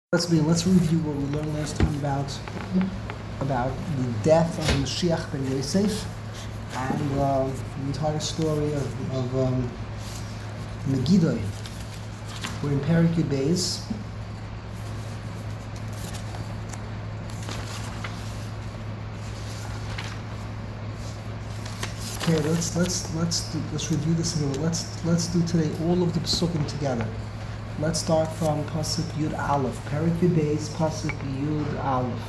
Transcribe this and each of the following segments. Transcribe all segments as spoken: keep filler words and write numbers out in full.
Let's be. Let's review what we learned last time about about the death of Mashiach ben Yosef and uh, the entire story of, of um, Megiddo. We're in Perek Yud Beis. Okay, let's let's let's do, let's review this again. Let's let's do today all of the psukim together. Let's start from Pasuk Yud Aleph. Perek Yud Beis, Pasuk Yud Aleph.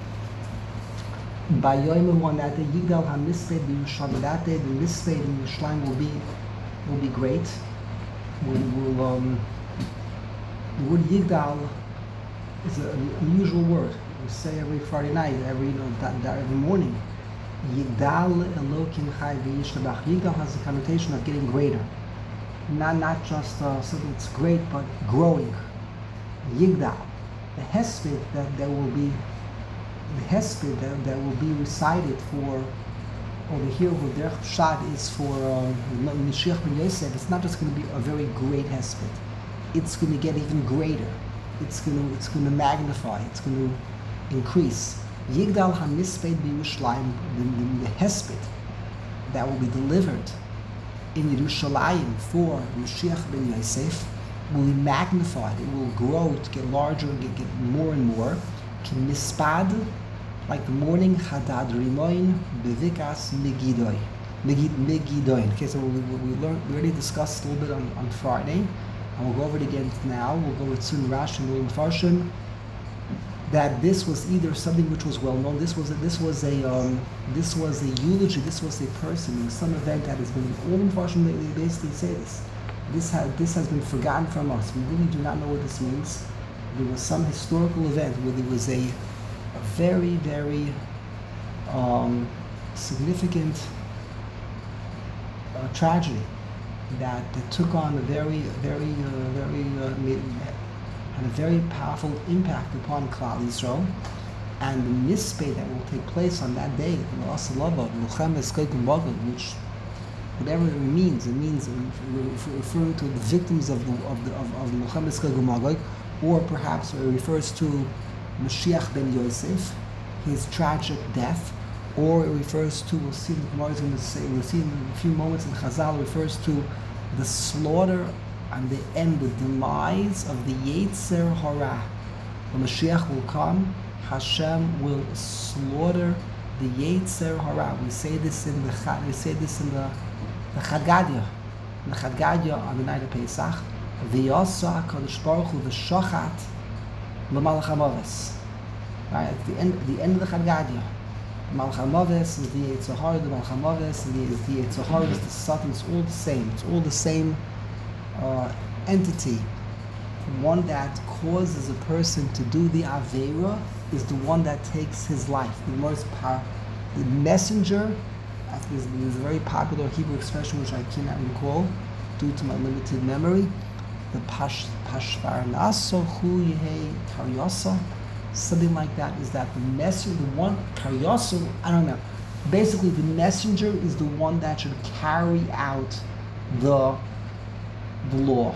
By Yoim one that day, Yigdal HaMisped b'Yerushalayim. That day, the Misped in Yerushalayim will be will be great. We will um, the word Yigdal is an unusual word. We say every Friday night, every you know that, that every morning. Yigdal Elokim Chai v'Yishlabach. Yigdal has the connotation of getting greater. Not not just uh, something that's great, but growing. Yigdal, the hesped that there will be, the hesped that, that will be recited for over here with Derech Pshat is for uh, Mashiach ben Yosef. It's not just going to be a very great hesped. It's going to get even greater. It's going to it's going to magnify. It's going to increase. Yigdal HaMisped b'Yerushalayim, the, the, the hesped that will be delivered in Yerushalayim for Mashiach ben Yosef will be magnified. It will grow to get larger and get, get more and more. Ki mispad, like the morning Hadad Rimoin bevikas Megiddo. Megiddo. Okay, so we, we, we learned, we already discussed a little bit on, on Friday, and we'll go over it again now. We'll go with Sun Rash and Will Farshim. That this was either something which was well known. This was a, this was a um, this was a eulogy. This was a person in some event that has been all in Farshim. They, they basically say this. This has this has been forgotten from us. We really do not know what this means. There was some historical event where there was a, a very very um, significant uh, tragedy that, that took on a very very uh, very. Uh, had a very powerful impact upon Klal Yisrael, and the mispeh that will take place on that day, the Asalava, which, whatever it means, it means referring to the victims of the of the of, of Milchemes Magog, or perhaps it refers to Mashiach ben Yosef, his tragic death, or it refers to, we'll see the Gemara is going to say, we'll see in a few moments in Chazal, refers to the slaughter and the end, the demise of the Yetzer Hara. When Mashiach will come, Hashem will slaughter the Yetzer Hara. We say this in the we say this in the the Chad Gadya, the Chad Gadya on the night of Pesach. V'yasa Kadosh Baruch Hu v'shachat l'malach hamaves. Right at the end, the end of the Chad Gadya. The Malach hamaves is the Yetzer Hara. The Malach hamaves is the Yetzer Hara. Is the Satan. It's all the same. It's all the same. Uh, entity. One that causes a person to do the Aveira is the one that takes his life. The most power, the messenger, I think is, is a very popular Hebrew expression which I cannot recall due to my limited memory. The pash pashvarnaso hu yehe karyasa, something like that. Is that the messenger, the one karyasa? I don't know. Basically, the messenger is the one that should carry out the the law.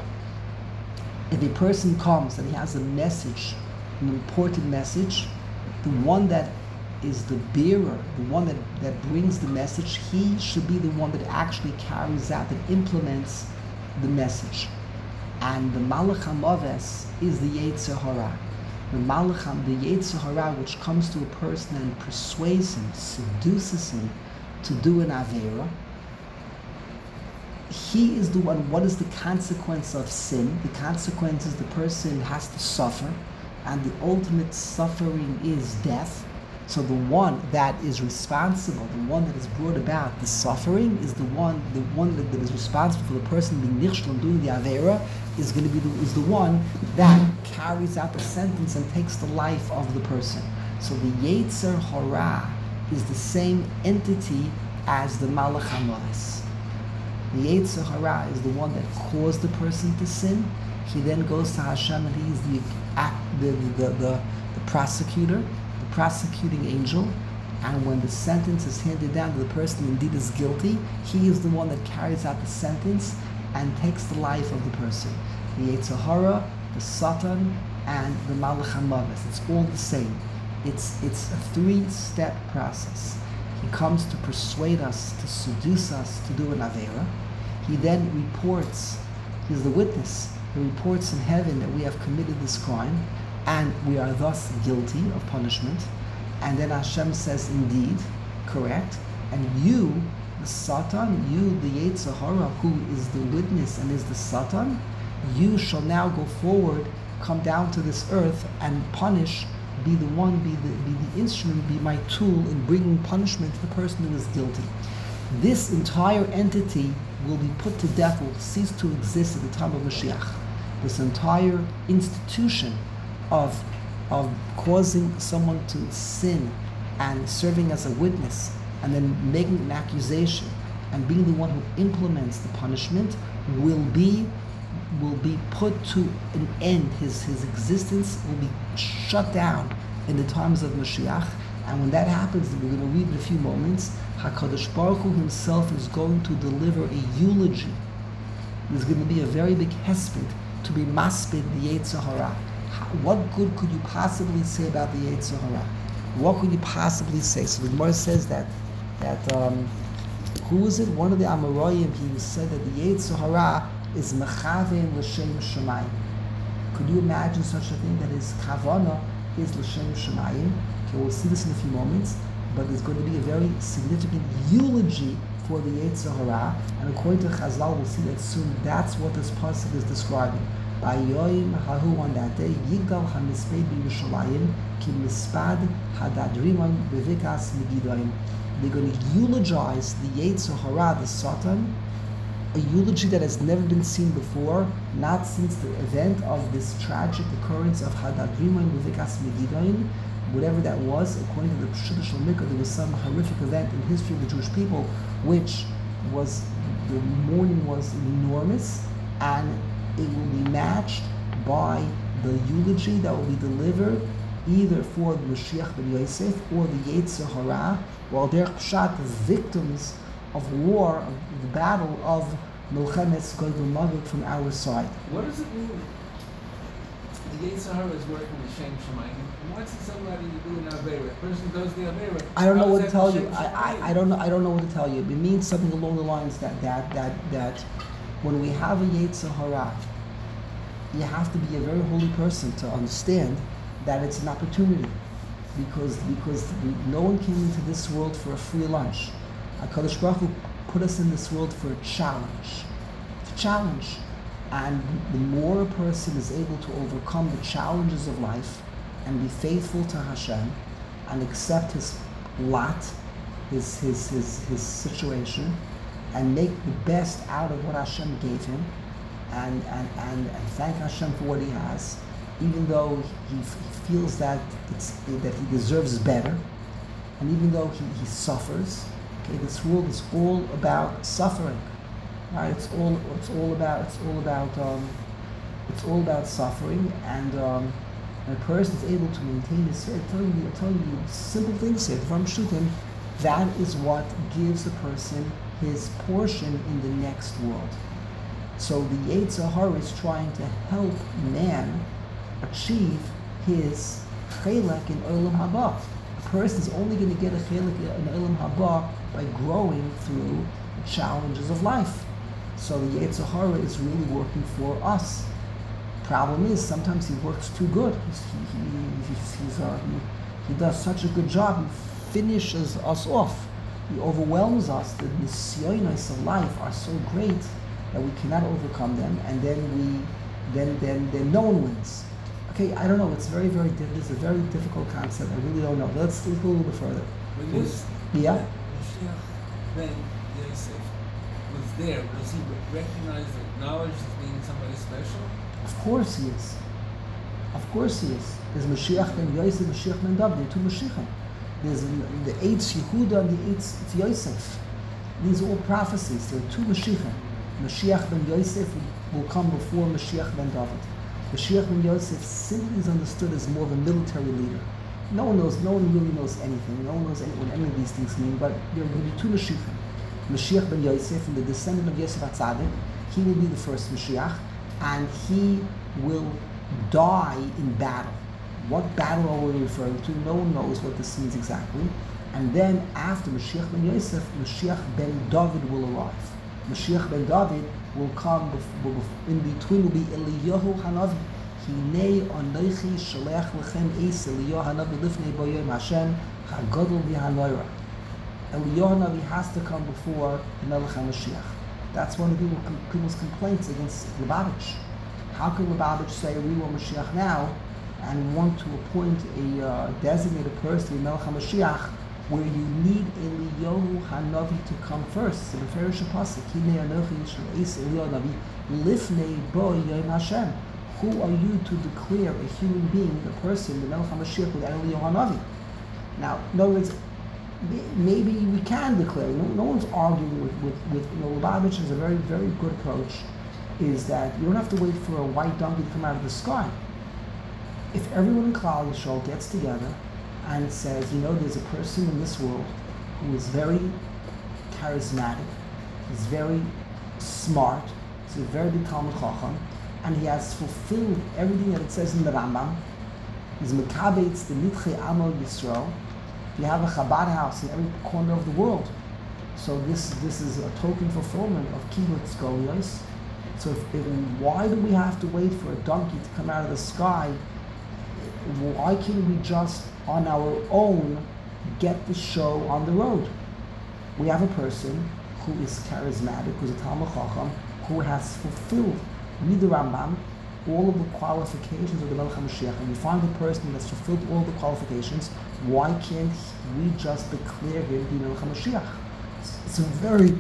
If a person comes and he has a message, an important message, the one that is the bearer, the one that, that brings the message, he should be the one that actually carries out, that implements the message. And the Malach HaMaves is the Yetzer Hara. The Malach Ham, the Yetzer Hara, which comes to a person and persuades him, seduces him to do an Aveira. He is the one. What is the consequence of sin? The consequence is the person has to suffer, and the ultimate suffering is death. So the one that is responsible, the one that has brought about the suffering, is the one, the one that, that is responsible for the person being nichshel and doing the avera, is going to be the, is the one that carries out the sentence and takes the life of the person. So the Yetzer Hara is the same entity as the Malach HaMaves. The Yetzer Hara is the one that caused the person to sin. He then goes to Hashem and he's the act, the, the, the, the prosecutor, the prosecuting angel. And when the sentence is handed down to the person who indeed is guilty, he is the one that carries out the sentence and takes the life of the person. The Yetzer Hara, the Satan, and the Malach HaMavis. It's all the same. It's, it's a three-step process. He comes to persuade us, to seduce us to do an Aveira. He then reports, he's the witness, he reports in heaven that we have committed this crime and we are thus guilty of punishment. And then Hashem says, indeed, correct. And you, the Satan, you, the Yetzer Hara, who is the witness and is the Satan, you shall now go forward, come down to this earth and punish, be the one, be the, be the instrument, be my tool in bringing punishment to the person who is guilty. This entire entity will be put to death, will cease to exist at the time of Mashiach. This entire institution of, of causing someone to sin and serving as a witness and then making an accusation and being the one who implements the punishment will be will be put to an end. His his existence will be shut down in the times of Mashiach. And when that happens, we're going to read in a few moments, HaKadosh Baruch Hu himself is going to deliver a eulogy. There's going to be a very big hesped to be maspid the Yetzer Hara. What good could you possibly say about the Yetzer Hara? What could you possibly say? So the Gemara says that that um, who was it? One of the Amoraim, he said that the Yetzer Hara is mechavein l'shem shemayim. Could you imagine such a thing, that his kavana is l'shem shemayim? Okay, we'll see this in a few moments, but there's going to be a very significant eulogy for the Yetzer Hara, and according to Chazal, we'll see that soon. That's what this pasuk is describing. Bayoim hahu, on that day, yigdal hamisped b'Yerushalayim ki mispad hadadriman bevikas megidoim. They're going to eulogize the Yetzer Hara, the Satan, a eulogy that has never been seen before, not since the event of this tragic occurrence of Hadadriman Bevikas Megidoin, whatever that was. According to the Pshuta Shel Mikra, there was some horrific event in history of the Jewish people, which was, the mourning was enormous, and it will be matched by the eulogy that will be delivered either for the Mashiach ben Yosef or the Yetzer Hara, while they're pshat, the victims of war, of the battle of Milchemes Godel Magog from our side. What does it mean? The Yetzer Hara is working with Shem Shemayim. Once somebody do an Aveira, a person does the Aveira. I don't know what to tell you. I, I, I don't know. I don't know what to tell you. It means something along the lines that that that that when we have a Yetzer Hara, you have to be a very holy person to understand that it's an opportunity, because because we, no one came into this world for a free lunch. HaKadosh Baruch Hu put us in this world for a challenge. It's a challenge. And the more a person is able to overcome the challenges of life and be faithful to Hashem and accept his lot, his, his, his, his situation, and make the best out of what Hashem gave him, and, and, and, and thank Hashem for what he has, even though he, he feels that, it's, that he deserves better, and even though he, he suffers. Okay, this world is all about suffering, right? It's all it's all about it's all about um, it's all about suffering, and um, and a person is able to maintain his faith. I'm telling you, I'm telling you simple things here. From Shutim, that is what gives a person his portion in the next world. So the Yetzer Hara is trying to help man achieve his chelek in Olam Haba. A person is only going to get a chelek in Olam Haba by growing through the challenges of life. So the Yetzer Hara is really working for us. Problem is, sometimes he works too good. He's, he, he, he's, he's, uh, he, he does such a good job, he finishes us off. He overwhelms us. The nisyonos of life are so great that we cannot overcome them, and then we, then then then no one wins. Okay, I don't know. It's very very difficult. It's a very difficult concept. I really don't know. Let's, let's go a little bit further. Was, yeah. Mashiach ben Yosef was there. Was he recognized, acknowledged as being somebody special? Of course he is. Of course he is. There's Mashiach ben Yosef, Mashiach ben David. There are two Mashiachim. There's the Eitz Yehuda and the Eitz Yosef. These are all prophecies. There are two Mashiachim. Mashiach ben Yosef will come before Mashiach ben David. Mashiach ben Yosef simply is understood as more of a military leader. No one knows, no one really knows anything. No one knows any, what any of these things mean, but there are going to be two Mashiachim. Mashiach ben Yosef, and the descendant of Yosef HaTzadik, he will be the first Mashiach, and he will die in battle. What battle are we referring to? No one knows what this means exactly. And then after Mashiach ben Yosef, Mashiach ben David will arrive. Mashiach ben David will come, in between will be Eliyahu Hanavi. Hinei anochi shalech lechem es Eliyahu Hanavi lifnei bo yom Hashem hagadol v'hanoira. Eliyahu Hanavi has to come before the Melech HaMashiach. That's one of people, people's complaints against Lubavitch. How can Lubavitch say we want Mashiach now and want to appoint a uh, designated person to be Melech HaMashiach where you need Eliyahu Hanavi to come first? So the Farish Pasuk, Hinei anochi shalech es Eliyahu Hanavi lifnei bo yom Hashem. Who are you to declare a human being, the person, the Melech HaMashiach without Eliyahu Hanavi? Now, in other words, maybe we can declare. No, no one's arguing with with, with you know, Lubavitch is a very very good approach. Is that you don't have to wait for a white donkey to come out of the sky. If everyone in Klal Yisrael gets together and says, you know, there's a person in this world who is very charismatic, is very smart, he's a very big Talmud Chacham, and he has fulfilled everything that it says in the Rambam. He's mekabeitz the Nitchei Amo Yisrael. You have a Chabad house in every corner of the world. So this this is a token fulfillment of Kibbutz Golios. So if, if, why do we have to wait for a donkey to come out of the sky? Why can't we just, on our own, get the show on the road? We have a person who is charismatic, who's a Talmud Chacham, who has fulfilled, read the Rambam, all of the qualifications of the Melech HaMashiach, and we find a person that's fulfilled all the qualifications. Why can't we just declare him the Melech HaMashiach? It's, it's a very,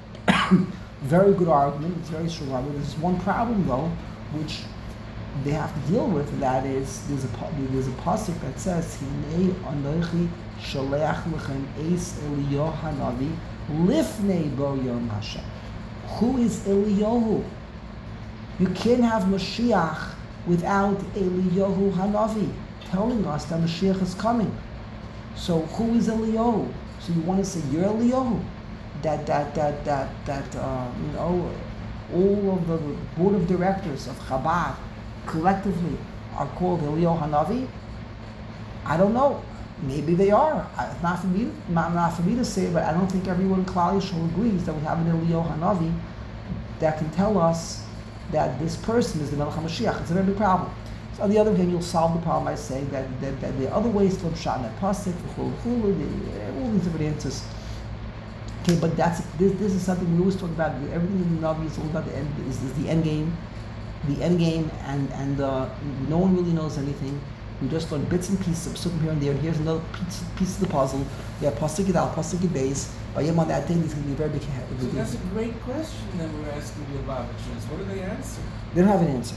very good argument. It's a very strong argument. There's one problem though, which they have to deal with. And that is, there's a there's a pasuk that says, "Hinei anochi shalech lechem es Eliyahu Hanavi lifnei bo yom Hashem." Who is Eliyahu? You can't have Mashiach without Eliyahu Hanavi telling us that Mashiach is coming. So who is Eliyahu? So you want to say you're Eliyahu? That that that that that uh, you know, all of the board of directors of Chabad collectively are called Eliyahu Hanavi? I don't know. Maybe they are. It's not for me, not, not for me to say, but I don't think everyone in Klal Yisrael agrees that we have an Eliyahu Hanavi that can tell us that this person is the Melech HaMashiach. It's a very big problem. So on the other hand, you'll solve the problem by saying that, that, that there are other ways to pshat in that pasuk, all these different answers. Okay, but that's this. This is something we always talk about. Everything in the Navi is all about the end. Is, is the end game, the end game, and and uh, no one really knows anything. We just learn bits and pieces of something here and there. And here's another piece, piece of the puzzle. We have pasuk Yidal, pasuk Yidbeis. By Yom on that day, there's going to be a very big. So that's a great question that we're asking the Lubavitchers. What do they answer? They don't have an answer.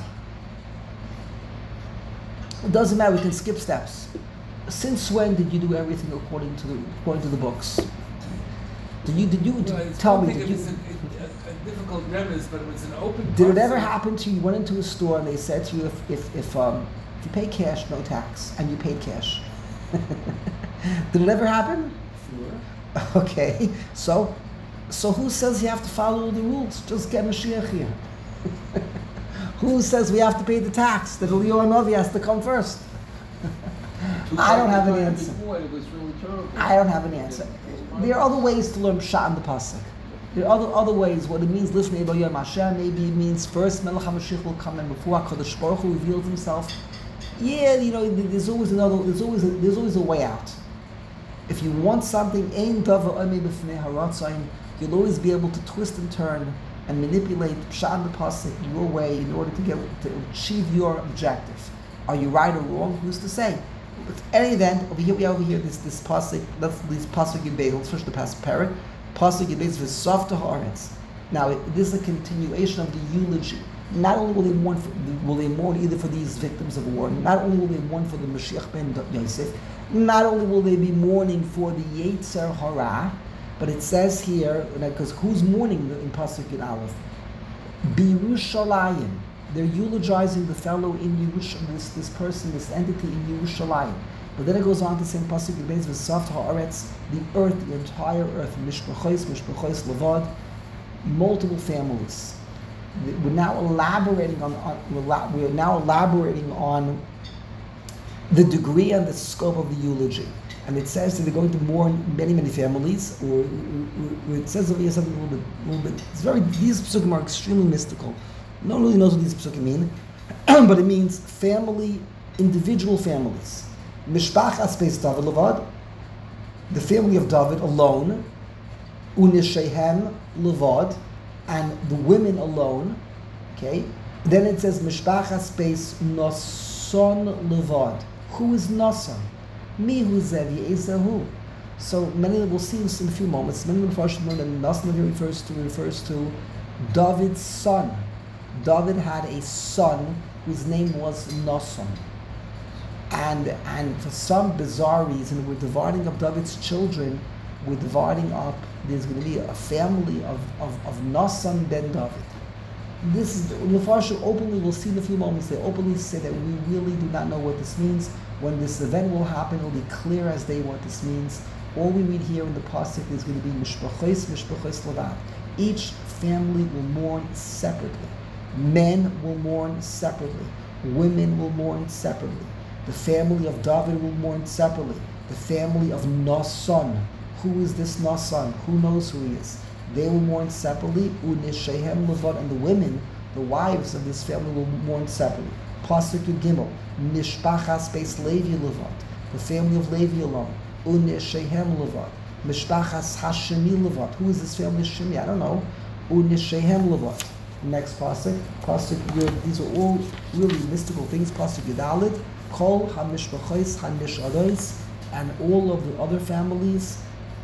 It doesn't matter. We can skip steps. Since when did you do everything according to the according to the books? Did you did you well, tell me? Did Did you? you It's a, a, a difficult premise, but it was an open. did it ever process. happen to you? You went into a store and they said to you, if if if um, if you pay cash, no tax, and you paid cash. Did it ever happen? Sure. Okay, so so who says you have to follow the rules? Just get Mashiach here. Who says we have to pay the tax? That Eliyahu Hanavi has to come first. I don't have an answer. Before, it was really terrible. I don't have an answer. There are other ways to learn pshat in the pasuk. There are other other ways. What it means, lifnei bo yom Hashem. Maybe it means first Melech HaMashiach will come and before HaKadosh Baruch Hu reveals himself. Yeah, you know, there's always another. There's always a, there's always a way out. If you want something, ein davar omei b'fnei haratzayin, you'll always be able to twist and turn and manipulate pshat in the pasuk your way in order to get to achieve your objective. Are you right or wrong? Who's to say? But any event, over here we have over here this this pasuk. Let's this pasuk in Beis. Let's finish the past parak. Pasuk in Beis v'sof haaretz. Now it, this is a continuation of the eulogy. Not only will they mourn, for, will they mourn either for these victims of war. Not only will they mourn for the Mashiach ben Yosef. Not only will they be mourning for the Yetzer Hara, but it says here because who's mourning in pasuk in Aleph? B'Yerushalayim. They're eulogizing the fellow in Yerushalayim, this, this person, this entity in Yerushalayim. But then it goes on to say in pasuk in Beis v'sof haaretz, the earth, the entire earth, mishpachos, mishpachos levad, multiple families. we're now elaborating on, on we're now elaborating on the degree and the scope of the eulogy. And it says that they're going to mourn many, many families, or, or, or it says over here something a little bit, a little bit, it's very, these psukim are extremely mystical. No one really knows what these psukim mean, but it means family, individual families. Mishpachas Beis David Levad, the family of David alone, Unishehem Levad, and the women alone, okay? Then it says Mishpachas Beis Nason Levad. Who is Nason? Mihu Zevi Ezahu. So many will see this in a few moments. Many of the Farshim know that Nason here refers to refers to David's son. David had a son whose name was Nason. And and for some bizarre reason, we're dividing up David's children. We're dividing up. There's going to be a family of of, of Nason ben David. This is the Farshim openly. We'll see in a few moments. They openly say that we really do not know what this means. When this event will happen, it will be clear as day what this means. All we read here in the pasuk is going to be mishpachos, mishpachos levad. Each family will mourn separately. Men will mourn separately. Women will mourn separately. The family of David will mourn separately. The family of Nason. Who is this Nason? Who knows who he is? They will mourn separately. Unishehem levad, and the women, the wives of this family, will mourn separately. Pasuk Yud Gimel. Mishpachas Beis Levi Levad, the family of Levi alone. Unishehem Levad. Mishpachas Hashemi Levad. Who is this family of Shemi? I don't know. Unishehem Levad. Next pasuk, pasuk Yud. These are all really mystical things. Pasuk Yudalid, Kol HaMishpachos HaNishados, and all of the other families.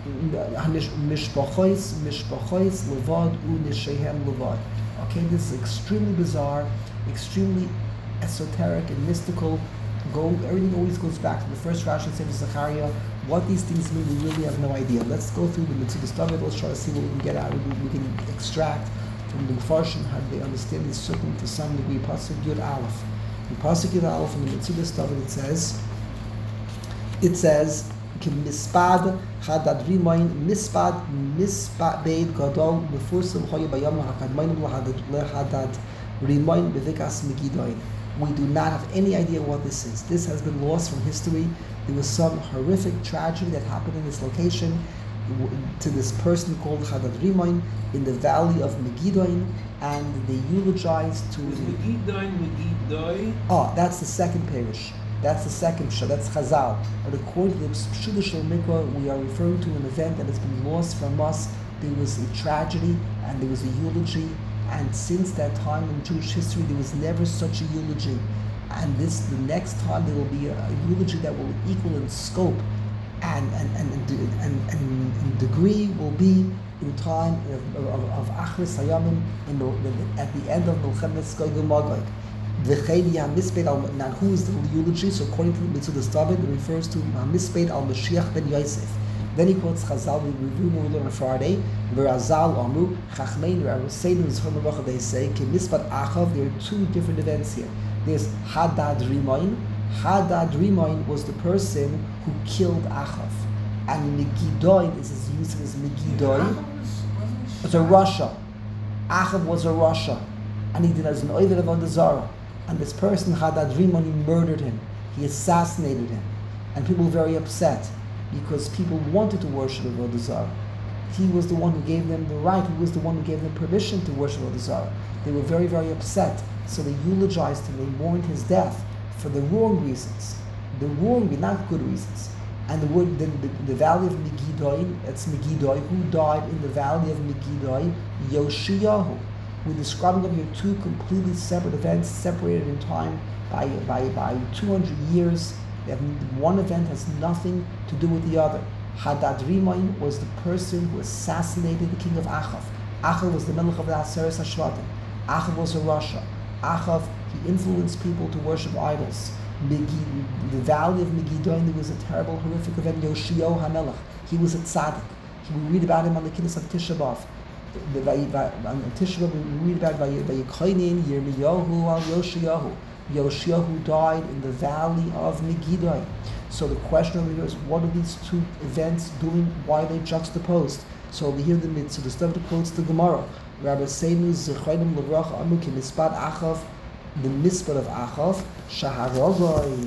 Mishpachos, Mishpachos Levad, Unishehem Levad. Okay, this is extremely bizarre, extremely esoteric and mystical. Go, everything always goes back to the first Rashi in Sefer Zechariah. What these things mean, we really have no idea. Let's go through the Mitzvah David. Let's try to see what we can get out. We, we can extract from the Farshim how they understand these circling to some degree. Pasuk Yud Aleph. In Pasuk Yud Aleph in the Mitzvah David, it says, it says, Mispad Hadad Rimoin Mispad Mispad Beid Gadol Mefursim Hoya Bayam Hakadmain Hadad Rimoin Bevikas Migidoin. We do not have any idea what this is. This has been lost from history. There was some horrific tragedy that happened in this location to this person called Hadad Rimoin in the valley of Megiddoin, and they eulogized to... Is Megiddoin Megiddoi? Oh, that's the second parish. That's the second pshat. That's Chazal. But according to the Pshudah Shel Mikra, we are referring to an event that has been lost from us. There was a tragedy and there was a eulogy. And since that time in Jewish history, there was never such a eulogy. And this, the next time, there will be a, a eulogy that will equal in scope and and and and, and, and, and degree will be in time of, of, of Achris Hayamim in the, the, at the end of Milchemes Gog Magog. The Chedi HaMisped al, now who is the eulogy? So according to the Mitzvah David, it refers to HaMisped al Mashiach ben Yosef. Then he quotes Chazal, we review more on Friday. Verazal Amru, Chachmein, Raruseinu, Zchon Baruch, they say, Ki Mispat Achav, there are two different events here. There's Hadad Rimoin. Hadad Rimoin was the person who killed Achav. And Megiddoin is used as Megiddoin. It's a Rasha. Achav was a Rasha. And he did as an Oived of Avodah. And this person, Hadad Rimoin, he murdered him. He assassinated him. And people were very upset, because people wanted to worship Avodah Zarah. He was the one who gave them the right, he was the one who gave them permission to worship Avodah Zarah. They were very, very upset, so they eulogized him, they mourned his death for the wrong reasons. The wrong, not good reasons. And the word, the, the, the valley of Megiddoin, that's Megiddo, who died in the valley of Megiddo? Yoshiyahu. We're describing over here two completely separate events, separated in time by, by, by two hundred years. They have, one event has nothing to do with the other. Hadad Rimoin was the person who assassinated the king of Achav. Achav was the Melech of the Aseret HaShvatim. Achav was a Rasha. Achav, he influenced people to worship idols. Megi, the valley of Megiddo, there was a terrible, horrific event. Yoshio HaMelech, he was a tzaddik. We read about him on the Kiddush of Tisha B'Av. The, on Tisha B'Av, we read about Vayikoinin, Yirmiyahu al Yoshiyahu. Yoshiyahu died in the valley of Megiddo. So the question over here is, what are these two events doing? Why are they juxtaposed? So over here, the mitzvah, the stuff that quotes the Gemara. Rabbi Seinu Zichronim Levracha Amu Ki Mispat Achav, the Mispat of Achav, Shaharogoi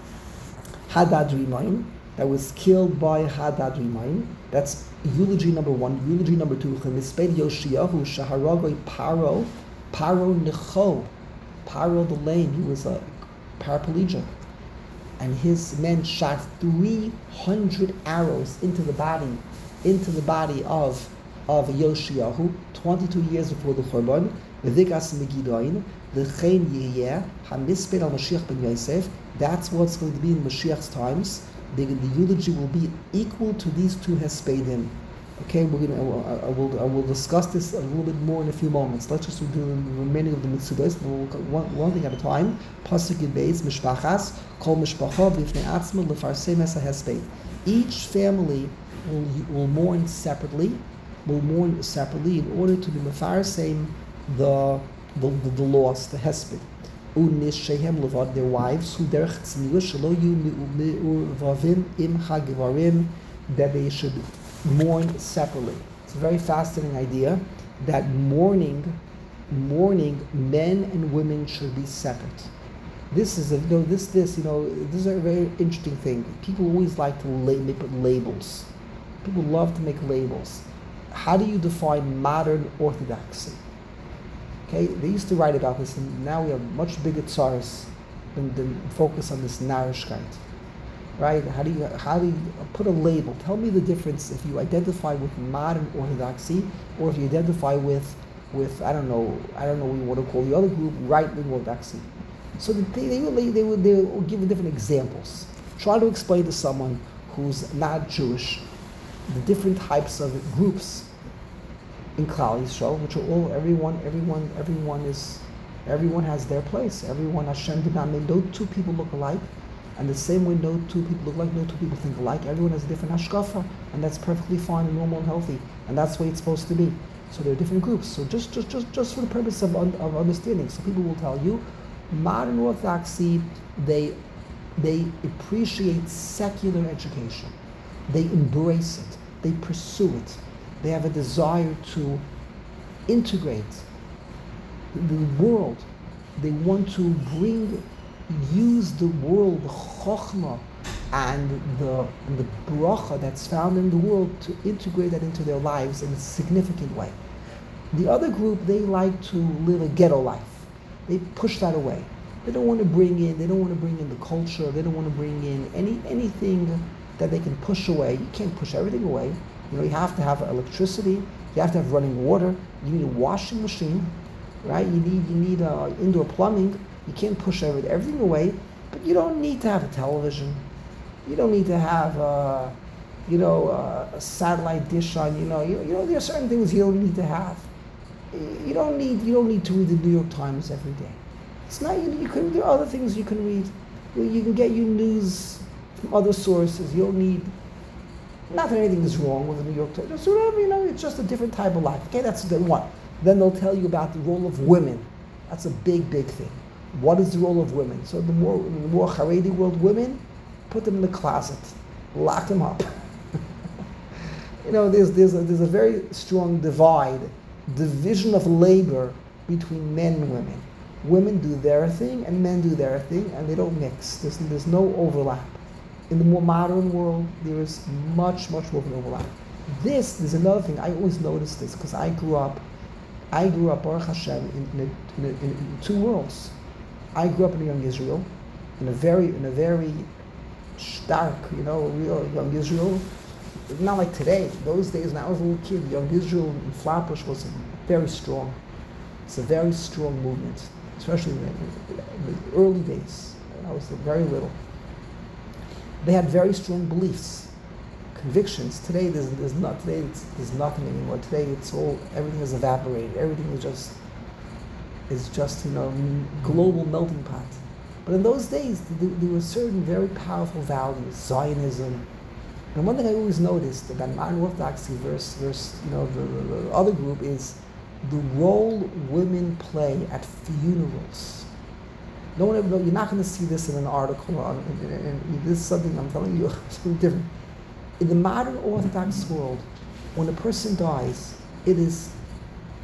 Hadad Rimayim, that was killed by Hadad Rimayim. That's eulogy number one. Eulogy number two, Misped Yoshiyahu Shaharogoi Paro, Paro Necho, Paro the lame, he was a paraplegic. And his men shot three hundred arrows into the body, into the body of of Yoshiyahu, twenty-two years before the Churban. V'dikas Megidoin, v'chein Yiyeh, hamisped al Mashiach ben Yosef. That's what's going to be in Mashiach's times. The, the eulogy will be equal to these two Hespedim. Okay, we're gonna. I will, I will. I will discuss this a little bit more in a few moments. Let's just do the remaining of the mitzvahs. We'll one, one thing at a time. Pasuk Yudbeis Mishpachas Kol Mishpacha B'Ifnei Atzma Lefarsem Es HaHesped. Each family will will mourn separately. Will mourn separately in order to be mefarsem the the, the the loss, the hesped. Unis shehem levad, their wives, who derech tznius shelo yu me'urvavim im hagvarim, that they should mourn separately. It's a very fascinating idea that mourning, mourning, men and women should be separate. This is a, you know, this, this, you know, this is a very interesting thing. People always like to la- put labels. People love to make labels. How do you define modern orthodoxy? Okay, they used to write about this, and now we have much bigger tsars than, than focus on this narishkeit. Right? How do you how do you put a label? Tell me the difference if you identify with modern orthodoxy or if you identify with with I don't know I don't know what you want to call the other group, right wing orthodoxy. So they they will they will they will give different examples. Try to explain to someone who's not Jewish the different types of groups in Klal Yisrael, which are all everyone everyone everyone is everyone has their place. Everyone Hashem did not make no two people look alike. And the same way no two people look like, no two people think alike. Everyone has a different hashkafa, and that's perfectly fine and normal and healthy. And that's the way it's supposed to be. So there are different groups. So just just just, just for the purpose of, un, of understanding. So people will tell you, modern Orthodoxy, they they appreciate secular education. They embrace it. They pursue it. They have a desire to integrate the world. They want to bring use the world, the chokhmah, and the and the bracha that's found in the world to integrate that into their lives in a significant way. The other group, they like to live a ghetto life. They push that away. They don't want to bring in. They don't want to bring in the culture. They don't want to bring in any anything that they can push away. You can't push everything away. You know, you have to have electricity. You have to have running water. You need a washing machine, right? You need you need uh, indoor plumbing. You can't push everything, everything away, but you don't need to have a television. You don't need to have, uh, you know, uh, a satellite dish on. You know, you, you know, there are certain things you don't need to have. You don't need, you don't need to read the New York Times every day. It's not. You, you can. There are other things you can read. You, you can get your news from other sources. You don't need. Not that anything is wrong with the New York Times. Just whatever, you know, it's just a different type of life. Okay, that's the one. Then they'll tell you about the role of women. That's a big, big thing. What is the role of women? So the more, in the more Haredi world, women, put them in the closet, lock them up. You know, there's there's a, there's a very strong divide, division of labor between men and women. Women do their thing and men do their thing, and they don't mix. There's there's no overlap. In the more modern world, there is much much more of an overlap. This is another thing. I always notice this because I grew up, I grew up Baruch Hashem in, in, in, in, in two worlds. I grew up in young Israel, in a very, in a very stark, you know, real young Israel. Not like today. Those days, when I was a little kid, young Israel in Flatbush was very strong. It's a very strong movement, especially in the, in the early days. I was very little. They had very strong beliefs, convictions. Today, there's, there's not. Today, it's, there's nothing anymore. Today, it's all. Everything is evaporated. Everything is just. is just, you know, global melting pot. But in those days, there, there were certain very powerful values, Zionism. And one thing I always noticed about modern Orthodoxy versus, versus you know, the, the, the other group is the role women play at funerals. No one ever, no, you're not going to see this in an article. On, and, and this is something I'm telling you, something different. In the modern Orthodox world, when a person dies, it is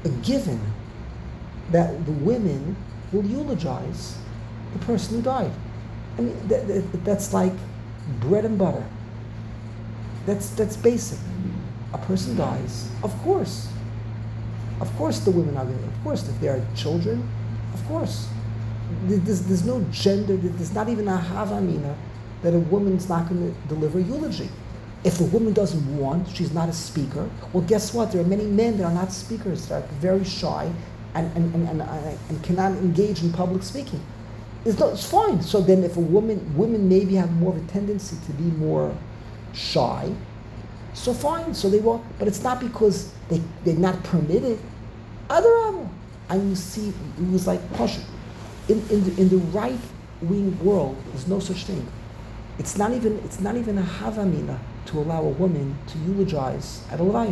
a given that the women will eulogize the person who died. I mean, that, that, that's like bread and butter. That's that's basic. A person dies, of course. Of course the women are going to, of course, if they are children, of course. There's, there's no gender, there's not even a havamina that a woman's not going to deliver eulogy. If the woman doesn't want, she's not a speaker, well, guess what? There are many men that are not speakers, that are very shy and, and, and, and, and cannot engage in public speaking. It's, not, it's fine. So then if a woman, women maybe have more of a tendency to be more shy, so fine, so they will, but it's not because they, they're not permitted. Other and you see, it was like, Pasha, in, in, the, in the right-wing world, there's no such thing. It's not even, it's not even a havamina to allow a woman to eulogize at a levaya.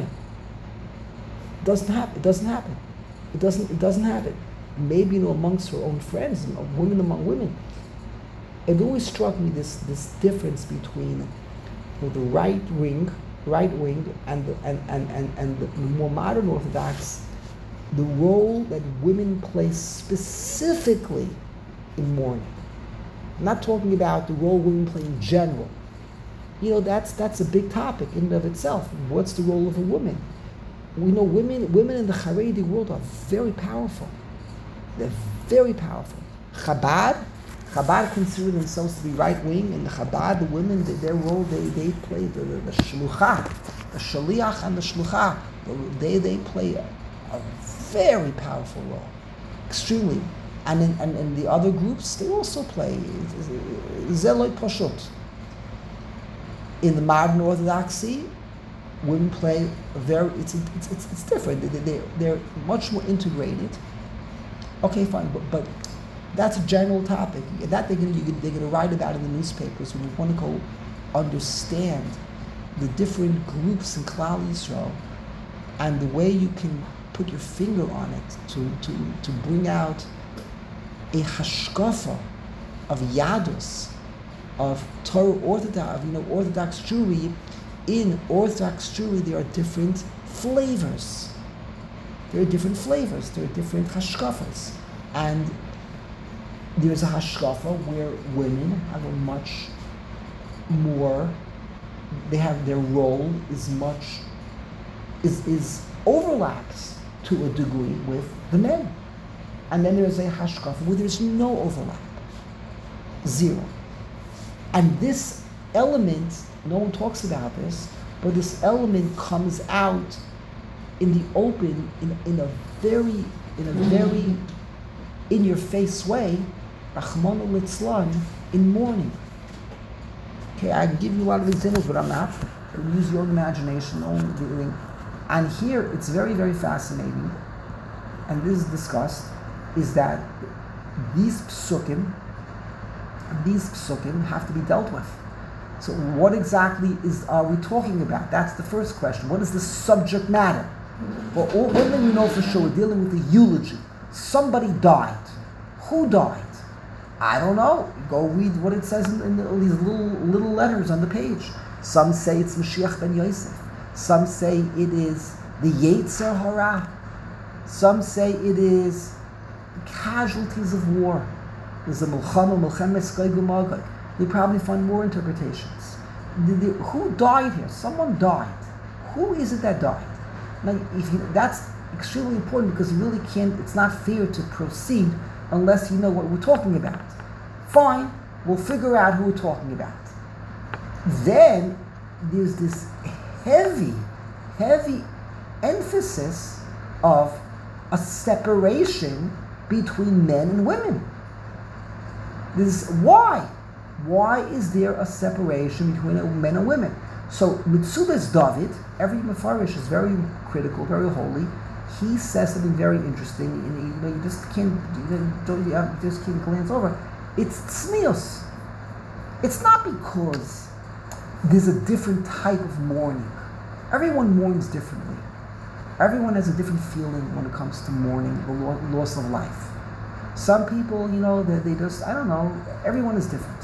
It doesn't happen. It doesn't happen. It doesn't. It doesn't happen. Maybe, you know, amongst her own friends, women among women. It always struck me this this difference between, you know, the right wing, right wing, and the, and and and and the more modern Orthodox, the role that women play specifically in mourning. I'm not talking about the role women play in general. You know, that's that's a big topic in and of itself. What's the role of a woman? We know women women in the Haredi world are very powerful. They're very powerful. Chabad, Chabad consider themselves to be right wing, and the Chabad, the women, they, their role, they they play the, the, the shluchah, the shaliach and the shluchah. They they play a, a very powerful role, extremely. And in, and in the other groups, they also play zeloi pashut. In the modern Orthodoxy, women play a very, it's, it's, it's, it's different. They, they, they're much more integrated. Okay, fine, but, but that's a general topic. That they're going to they're going to write about in the newspapers when you want to go understand the different groups in Klal Yisrael and the way you can put your finger on it to, to, to bring out a hashkafa of Yadus, of Torah Orthodox, you know, Orthodox Jewry. In Orthodox Jewry, there are different flavors. There are different flavors. There are different hashkafas, and there's a hashkafa where women have a much more. They have their role is much is is overlaps to a degree with the men. And then there's a hashkafa where there's no overlap. Zero. And this element, no one talks about this, but this element comes out in the open in, in a very, in a very in-your-face way, Rachmana litzlan, in mourning. Okay, I can give you a lot of examples, but I'm not. Use your own imagination, own. And here it's very, very fascinating, and this is discussed, is that these psukim, these psukim have to be dealt with. So what exactly is are we talking about? That's the first question. What is the subject matter? Well, all, one thing we know for sure, we're dealing with a eulogy. Somebody died. Who died? I don't know. Go read what it says in, in the, these little little letters on the page. Some say it's Mashiach ben Yosef. Some say it is the Yetzer Hara. Some say it is casualties of war. There's a Milchama, Milchemes Gog uMagog. You probably find more interpretations. The, the, who died here? Someone died. Who is it that died? Now, if you, that's extremely important because you really can't. It's not fair to proceed unless you know what we're talking about. Fine, we'll figure out who we're talking about. Then there's this heavy, heavy emphasis of a separation between men and women. This why? Why is there a separation between men and women? So Mitzudas David, every Mefarish is very critical, very holy. He says something very interesting, and you, know, you just can't, you don't, you just can't glance over. It's tznius. It's not because there's a different type of mourning. Everyone mourns differently. Everyone has a different feeling when it comes to mourning the loss of life. Some people, you know, they, they just, I don't know, everyone is different.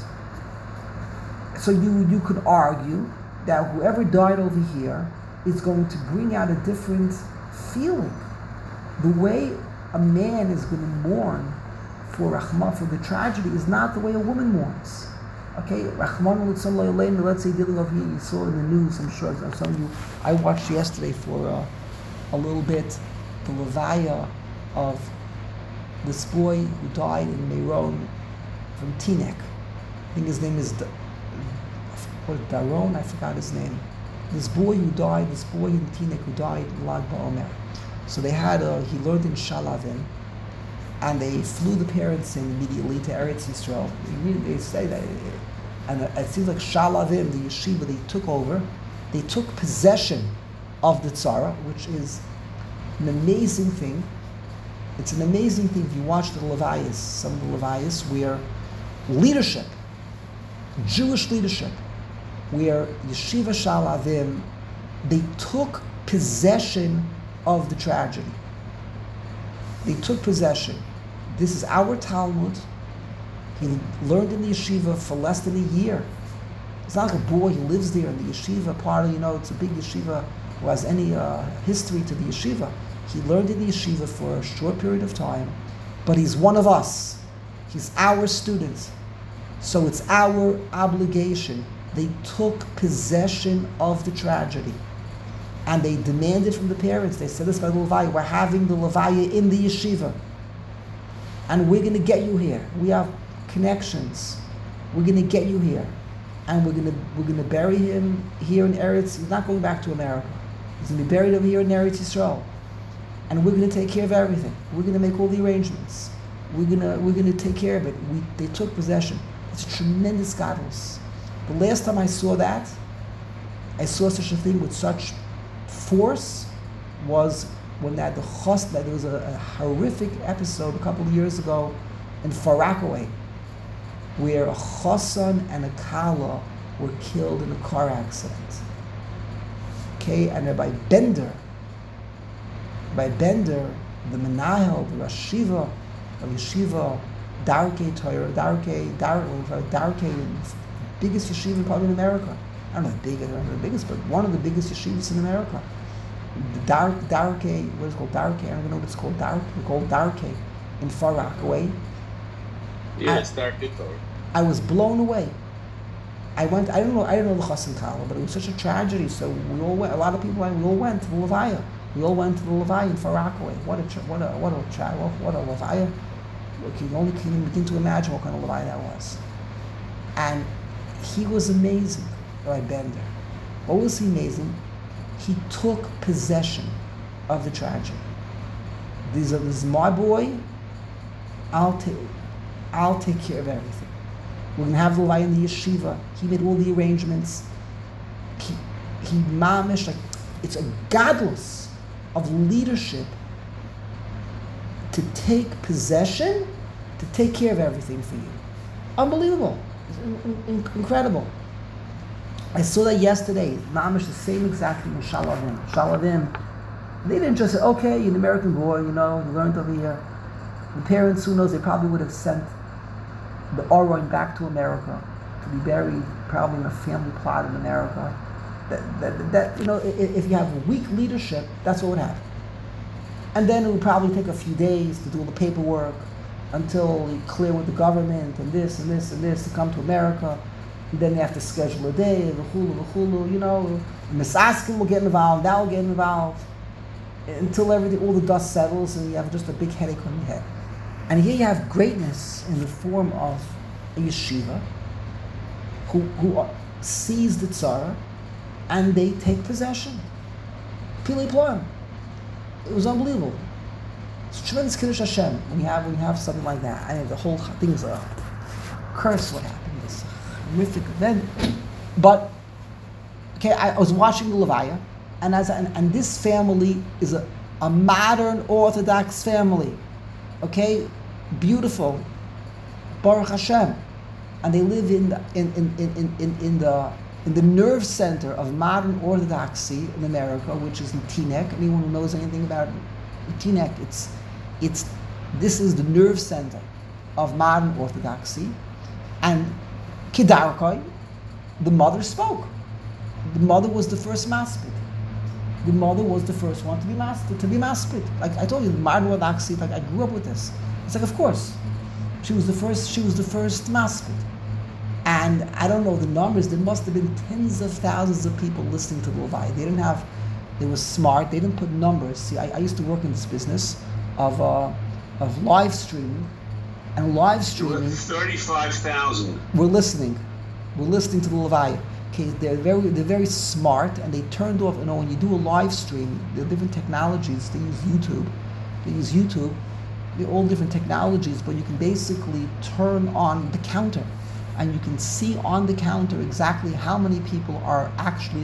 So you you could argue that whoever died over here is going to bring out a different feeling The way a man is going to mourn for Rahman, for the tragedy, is not the way a woman mourns. Okay, Rahman, let's say dealing of here, you saw in the news, I'm sure, some of you, I watched yesterday for uh, a little bit, the levaya of this boy who died in Meron from Teaneck. I think his name is D- what, Daron, I forgot his name. This boy who died, this boy in Teaneck who died in Lag BaOmer. So they had a, he learned in Shalavim, and they flew the parents in immediately to Eretz Yisrael. They, really, they say that, and it seems like Shalavim, the yeshiva, they took over, they took possession of the tzara, which is an amazing thing. It's an amazing thing if you watch the Levias, some of the Levias, where leadership, Jewish leadership, where Yeshiva Shalavim, they took possession of the tragedy. They took possession. This is our Talmud. He learned in the yeshiva for less than a year. It's not like a boy, he lives there in the yeshiva, part of, you know, it's a big yeshiva who has any uh, history to the yeshiva. He learned in the yeshiva for a short period of time, but he's one of us. He's our student. So it's our obligation. They took possession of the tragedy. And they demanded from the parents, they said this by the Levaya, we're having the Levaya in the yeshiva. And we're going to get you here. We have connections. We're going to get you here. And we're going to we're going to bury him here in Eretz. He's not going back to America. He's going to be buried over here in Eretz Yisrael. And we're going to take care of everything. We're going to make all the arrangements. We're going to we're going to take care of it. We, they took possession. It's tremendous godless. The last time I saw that, I saw such a thing with such force, was when that the chos, that there was a, a horrific episode a couple of years ago in Far Rockaway, where a chosan and a kala were killed in a car accident. Okay, and by Bender, by Bender, the Menahel, the Rosh Yeshiva, of Yeshiva, Darkei Torah, Darkei, Darkei, biggest yeshiva probably in America. I don't know the biggest, I don't know the biggest, but one of the biggest yeshivas in America. The Dark, Darkei, what is it called? Darkei, I don't even know what it's called. Dark, called Darkei in Far Rockaway. Yes, Darkei Torah. I was blown away. I went. I don't know. I didn't know the Chassan Kala, but it was such a tragedy. So we all went. A lot of people went. We all went to the Levaya. We all went to the Levaya in Far Rockaway. What a what a what a tra- what a Levaya. You can only can begin to imagine what kind of Levaya that was. And he was amazing, Rabbi Bender. What was he amazing? He took possession of the tragedy. These are this is my boy. I'll take. I'll take care of everything. We're going to have the Levaya in the yeshiva. He made all the arrangements. He, he mamish, like, it's a godless of leadership to take possession, to take care of everything for you. Unbelievable. It's in, in, incredible. I saw that yesterday. Mamish, the same exact thing with Shalavim. Shalavim, they didn't just say, okay, you're an American boy, you know, you learned over here. The parents, who knows, they probably would have sent the Aron back to America to be buried probably in a family plot in America. That, that, that you know, if, if you have weak leadership, that's what would happen. And then it would probably take a few days to do all the paperwork until you clear with the government and this and this and this to come to America. And then they have to schedule a day, v'chulu, v'chulu, you know. Misaskim will get involved, that will get involved, until everything, all the dust settles and you have just a big headache on your head. And here you have greatness in the form of a yeshiva who, who are, sees the tzara and they take possession. Pili Plam. It was unbelievable. It's tremendous Kiddush Hashem when you have when you have something like that. I mean, the whole thing is a curse what happened. This horrific event. But okay, I, I was watching the Levaya, and as and, and this family is a, a modern Orthodox family. Okay, beautiful, Baruch Hashem, and they live in the, in, in, in, in, in the in the nerve center of modern Orthodoxy in America, which is in Teaneck. Anyone who knows anything about Teaneck, it's it's this is the nerve center of modern Orthodoxy, and Kedarkoi, the mother spoke. The mother was the first maspid. the mother was the first one to be master, to be maspid. Like I told you, modern Orthodoxy, like I grew up with this. It's like, of course, she was the first. She was the first maspid, and I don't know the numbers. There must have been tens of thousands of people listening to the Levaya. They didn't have. They were smart. They didn't put numbers. See, I, I used to work in this business of uh, of live streaming, and live streaming. Thirty-five thousand. We're listening. We're listening to the Levaya. Okay, they're very they're very smart, and they turned off. You know, when you do a live stream, there are different technologies. They use YouTube. They use YouTube. They're all different technologies, but you can basically turn on the counter, and you can see on the counter exactly how many people are actually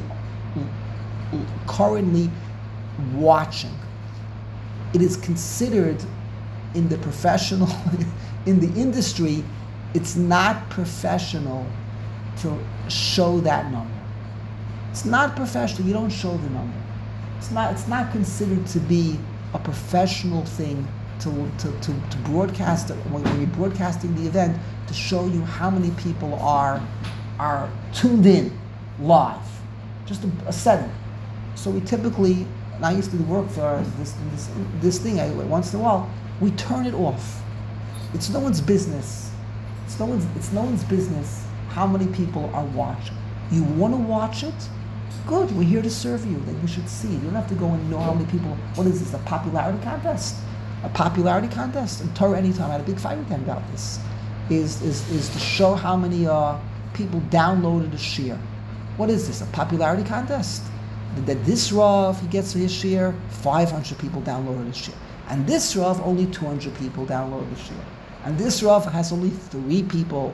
currently watching. It is considered in the professional, in the industry, it's not professional to show that number. It's not professional. You don't show the number. It's not. It's not considered to be a professional thing to to, to, to broadcast it when, when you're broadcasting the event, to show you how many people are are tuned in live. Just a, a setting. So we typically, and I used to work for this this this thing. I, once in a while, we turn it off. It's no one's business. It's no one's. It's no one's business how many people are watching. You want to watch it? Good. We're here to serve you. Then you should see. You don't have to go and know how many people. What is this? A popularity contest? A popularity contest? In Torah, anytime I had a big fight with them about this. Is is is to show how many uh, people downloaded a share. What is this? A popularity contest? That this Rav, he gets his share, five hundred people downloaded his share. And this Rav, only two hundred people downloaded his share. And this Rav has only three people.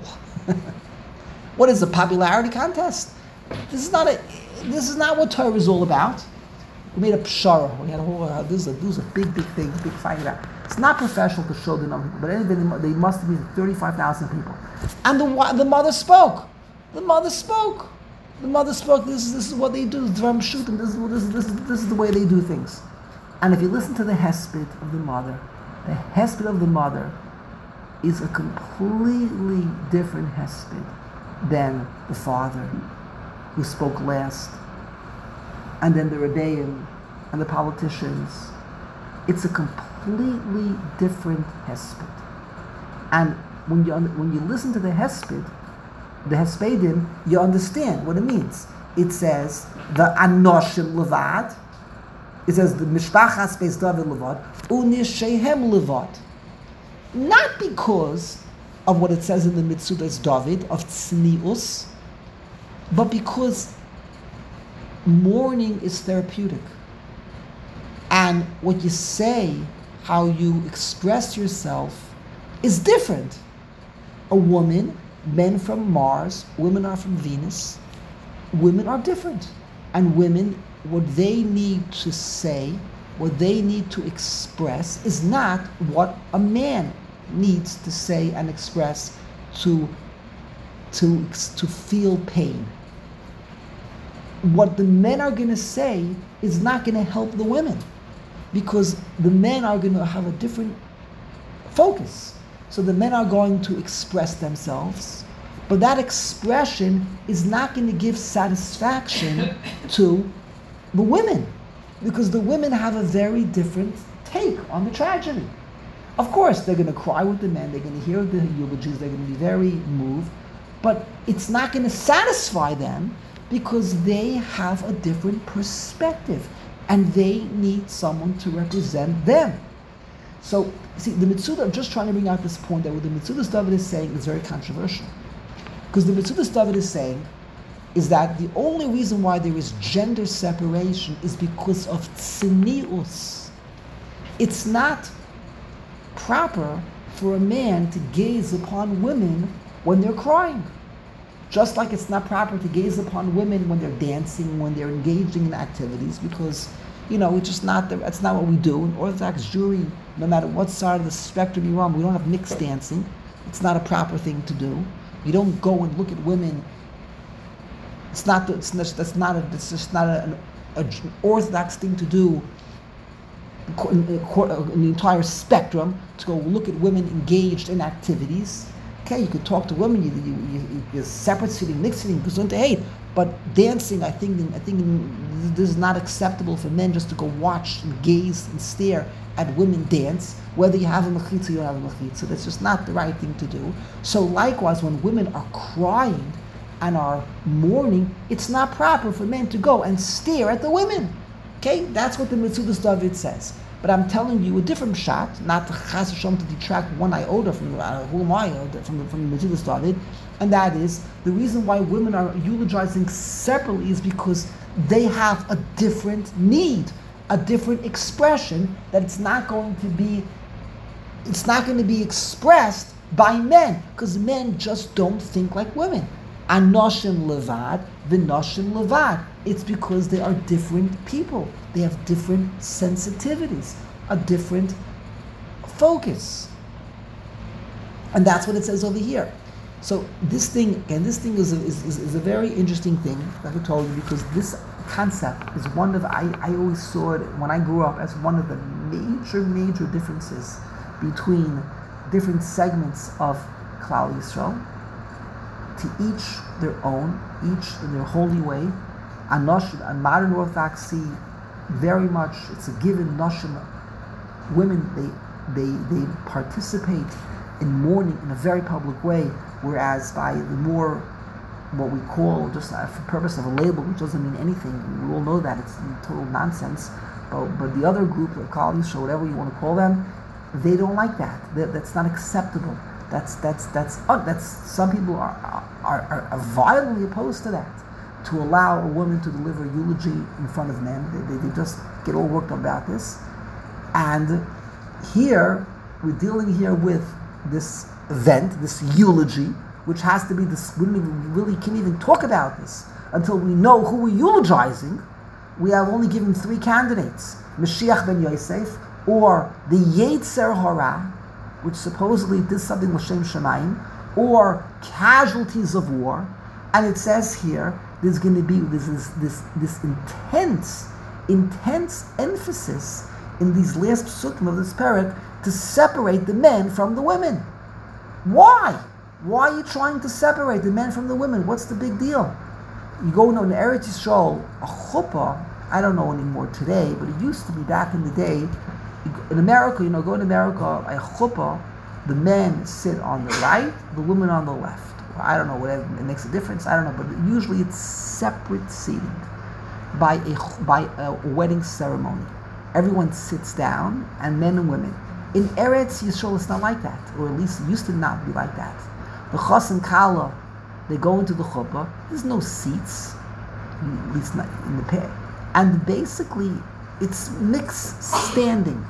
What is a popularity contest? This is not a. This is not what Torah is all about. We made a pshara. We had a whole. Uh, this is a this is a big big thing, big fight about. It's not professional to show the number, but anyway, they must be thirty-five thousand people. And the the mother spoke. The mother spoke. The mother spoke. This is this is what they do. Drum shooting. This is this is this is this is the way they do things. And if you listen to the hesped of the mother, the hesped of the mother is a completely different hesped than the father, who spoke last, and then the rebbeim and the politicians. It's a completely different hesped. And when you when you listen to the hesped, the hespedim, you understand what it means. It says the anoshim levad. It says the mishpachas beis David levad unishehem levad. Not because of what it says in the Mitzudas David of tznius, but because mourning is therapeutic. And what you say, how you express yourself, is different. A woman, men from Mars, women are from Venus, women are different. And women, what they need to say, what they need to express is not what a man needs to say and express to, to, to feel pain. What the men are going to say is not going to help the women, because the men are going to have a different focus. So the men are going to express themselves, but that expression is not going to give satisfaction to the women, because the women have a very different take on the tragedy. Of course, they're going to cry with the men, they're going to hear the eulogies, they're going to be very moved, but it's not going to satisfy them because they have a different perspective and they need someone to represent them. So, see, the Mitzuda, I'm just trying to bring out this point that what the Mitzudas David is saying is very controversial. Because the Mitzudas David is saying is that the only reason why there is gender separation is because of tznius. It's not proper for a man to gaze upon women when they're crying. Just like it's not proper to gaze upon women when they're dancing, when they're engaging in activities, because, you know, it's just not the, that's not what we do. In Orthodox Jewry, no matter what side of the spectrum you're on, we don't have mixed dancing. It's not a proper thing to do. You don't go and look at women. It's not. It's not that's not a. It's just not a, an Orthodox thing to do. In the entire spectrum, to go look at women engaged in activities, Okay, you could talk to women. You, you, you, you're separate sitting, mixed sitting, gesundheit hate. But dancing, I think, I think this is not acceptable for men just to go watch and gaze and stare at women dance, whether you have a mechitza or you don't have a mechitza. That's just not the right thing to do. So likewise, when women are crying and are mourning, it's not proper for men to go and stare at the women. Okay, that's what the Metzudas David says. But I'm telling you a different shot, not to chas v'shalom to detract one iota from uh, who am I from the, from the Metzudas David, and that is the reason why women are eulogizing separately is because they have a different need, a different expression that it's not going to be, it's not going to be expressed by men, because men just don't think like women. Anoshim levad, v'noshim levad. It's because they are different people. They have different sensitivities, a different focus. And that's what it says over here. So this thing, again, this thing is a, is, is, is a very interesting thing, like I told you, because this concept is one of, I, I always saw it when I grew up as one of the major, major differences between different segments of Klal Yisrael, to each their own, each in their holy way. And Noshim, and modern Orthodoxy, very much, it's a given, Noshim, women, they, they, they participate in mourning in a very public way, whereas by the more, what we call, just uh, for purpose of a label, which doesn't mean anything, we all know that, it's total nonsense, but, but the other group, the Klal Yisrael, whatever you want to call them, they don't like that. That that's not acceptable. That's that's that's uh, that's some people are, are are are violently opposed to that. To allow a woman to deliver eulogy in front of men, they, they, they just get all worked up about this. And here we're dealing here with this event, this eulogy, which has to be this. We don't even, really can't even talk about this until we know who we're eulogizing. We have only given three candidates: Mashiach ben Yosef, or the Yetzer Hara, which supposedly did something l'shem shamayim, or casualties of war. And it says here there's going to be this this this, this intense, intense emphasis in these last psukim of this parak to separate the men from the women. Why? Why are you trying to separate the men from the women? What's the big deal? You go into an Eretz Yisrael, a chuppah. I don't know anymore today, but it used to be back in the day. In America, you know, go to America, a chuppah, the men sit on the right, the women on the left. I don't know, whatever, it makes a difference, I don't know, but usually it's separate seating by a, by a wedding ceremony. Everyone sits down, and men and women. In Eretz Yisrael, it's not like that, or at least it used to not be like that. The chas and kala, they go into the chuppah, there's no seats, at least not in the pit. And basically, it's mixed standing.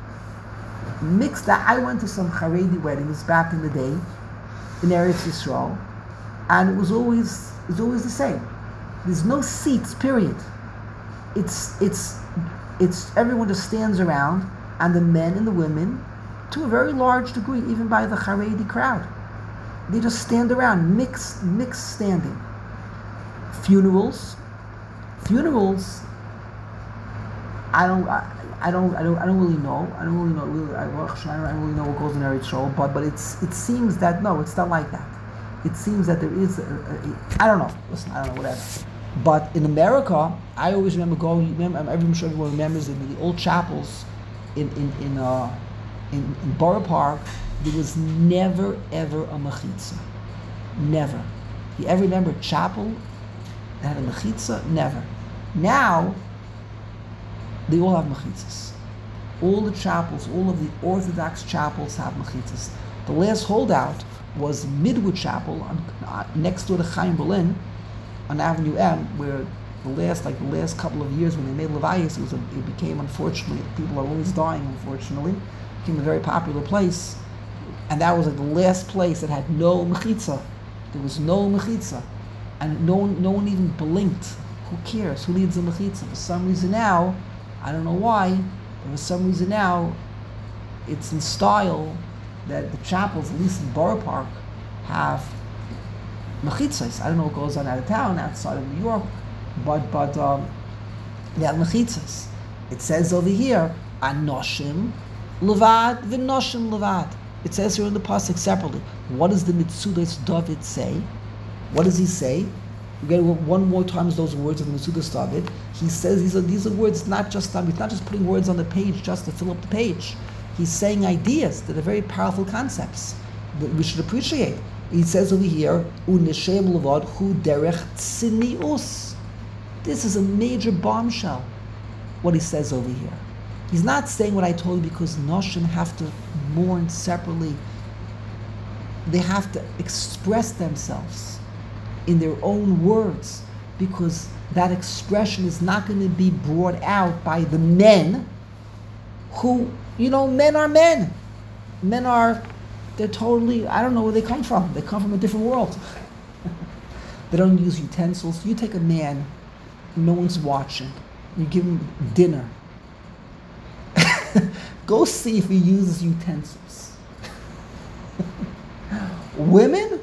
Mixed, that I went to some Haredi weddings back in the day, in Eretz Yisrael, and it was always it was always the same. There's no seats, period. It's it's it's everyone just stands around, and the men and the women, to a very large degree, even by the Haredi crowd, they just stand around, mixed mixed standing. Funerals, funerals. I don't. I, I don't, I don't, I don't really know. I don't really know. Really, I, I don't really know what goes in Eretz Yisrael, but but it's it seems that no, it's not like that. It seems that there is. A, a, a, I don't know. Listen, I don't know whatever. But in America, I always remember going. Remember, I'm sure everyone remembers in the old chapels in in in uh, in, in Borough Park. There was never ever a mechitza. Never. You ever remember a chapel that had a mechitza? Never. Now, they all have mechitzas. All the chapels, all of the Orthodox chapels have mechitzas. The last holdout was Midwood Chapel on, uh, next door to Chaim Berlin on Avenue M, where the last, like the last couple of years when they made Levias, it was a, it became, unfortunately, people are always dying, unfortunately, it became a very popular place, and that was like the last place that had no mechitza. There was no mechitza, and no one, no one even blinked. Who cares? Who needs a mechitza? For some reason now, I don't know why, but for some reason now, it's in style that the chapels, at least in Borough Park, have mechitzas. I don't know what goes on out of town, outside of New York, but but um, they have mechitzas. It says over here, anoshim levad v'noshim levad. It says here in the pasuk separately. What does the Mitzudas David say? What does he say? Again, one more times those words of Mitzudas David. He says these are these are words not just um, he's not just putting words on the page just to fill up the page. He's saying ideas that are very powerful concepts that we should appreciate. He says over here, "U'neshem levad hu derech tzinius." This is a major bombshell. What he says over here. He's not saying what I told you because Noshim have to mourn separately. They have to express themselves in their own words because that expression is not going to be brought out by the men who, you know, men are men. Men are, they're totally, I don't know where they come from. They come from a different world. They don't use utensils. You take a man, no one's watching. You give him dinner. Go see if he uses utensils. Women,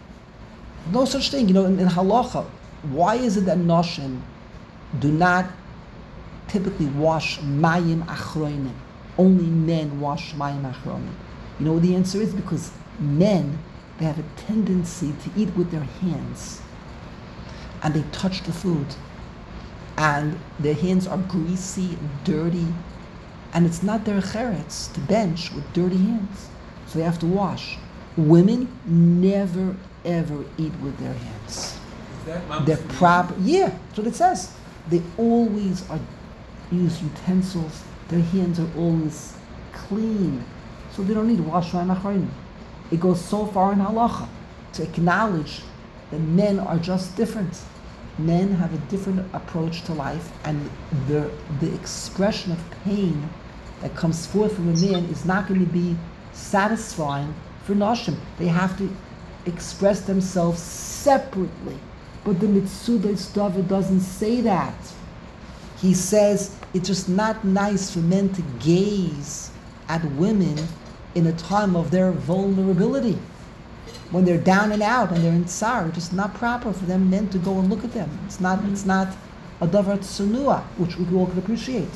no such thing. You know, in, in halacha, why is it that noshim do not typically wash mayim achronim? Only men wash mayim achronim. You know what the answer is? Because men, they have a tendency to eat with their hands, and they touch the food, and their hands are greasy and dirty. And it's not their cheretz to bench with dirty hands. So they have to wash. Women never, ever eat with their hands. Is that They're proper. Yeah, that's what it says. They always are use utensils. Their hands are always clean. So they don't need to wash mayim achronim. It goes so far in halacha to acknowledge that men are just different. Men have a different approach to life, and the the expression of pain that comes forth from a man is not going to be satisfying for Nashim. They have to express themselves separately. But the Mitzudas David doesn't say that. He says it's just not nice for men to gaze at women in a time of their vulnerability. When they're down and out and they're in tsar, it's just not proper for them men to go and look at them. It's not mm-hmm. It's not a davar tsunua, which we all can appreciate.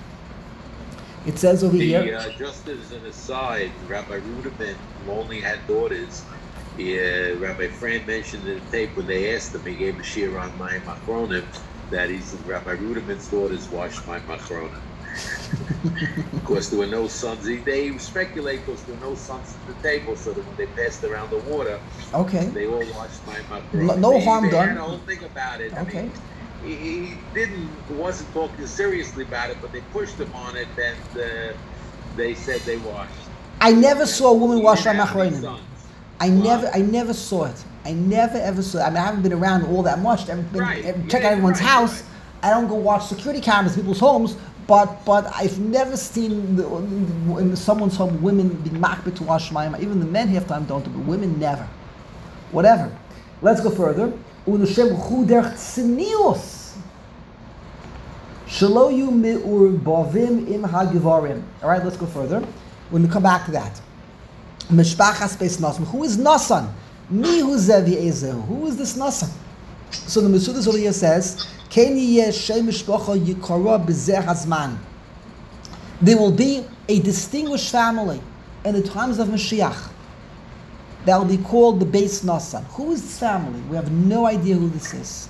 It says over the, here. Uh, just as an aside, Rabbi Ruderman, who only had daughters, he, uh, Rabbi Fran mentioned in the tape when they asked him, he gave a shir on my machronim, that he said Rabbi Ruderman's daughters washed my machronim. Because there were no sons. They speculate because there were no sons at the table, so that when they passed around the water, okay, they all watched my machronim. No they, harm they done. Had a whole thing about it. Okay. I mean, he, he didn't wasn't talking seriously about it, but they pushed him on it, and uh, they said they washed. I never saw a woman He wash my didn't have any machronim. sons. I Wow. never, I never saw it. I never ever saw it. I mean, I haven't been around all that much. I've been Right. uh, Yeah, check out everyone's right, house. right. I don't go watch security cameras in people's homes. But but I've never seen the, in someone's home women being makbid to wash mayim. Even the men half time don't do, but women never. Whatever. Let's go further. U'nushem chuder tzinius. Shelo yu mi'ur bavim im hagvarim. All right, let's go further. We're going to come back to that. Mishpachas beis Nasan. Who is Nasan? Mi hu zevi ezehu. Who is this Nasan? So the Mitzudas over here says, there will be a distinguished family in the times of Mashiach that will be called the Beis Nasan. Who is this family? We have no idea who this is.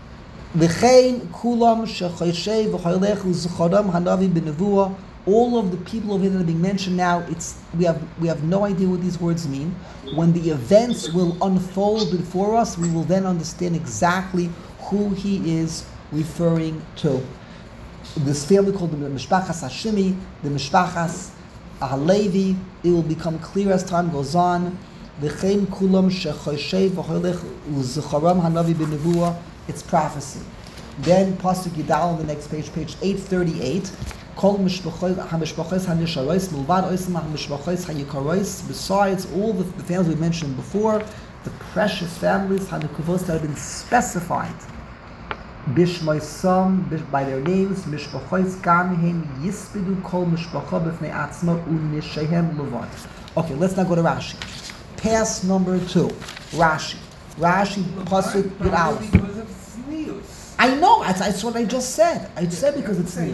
All of the people over here that are being mentioned now, it's we have we have no idea what these words mean. When the events will unfold before us, we will then understand exactly who he is referring to. This family called the Mishpachas Hashimi, the Mishpachas Halevi, it will become clear as time goes on. V'chein kulam shechoshev v'cholech u'zecharam hanavi b'nevuah, it's prophecy. Then Pasuk Yidal on the next page, page eight thirty-eight, Kol mishpachos hamishpachos hanisharos milvad oisim hamishpachos hayikaros. Besides all the, the families we mentioned before, the precious families hanukavos that have been specified bishmoisam by their names, mishpachos gamhem yispidu kol mishpacha b'fnei atzma u'nishehem levad. Okay, let's now go to Rashi. Pass number two, Rashi. Rashi Pasuk Yidal. Because of sneus. I know. That's, that's what I just said. I said because it's Say news.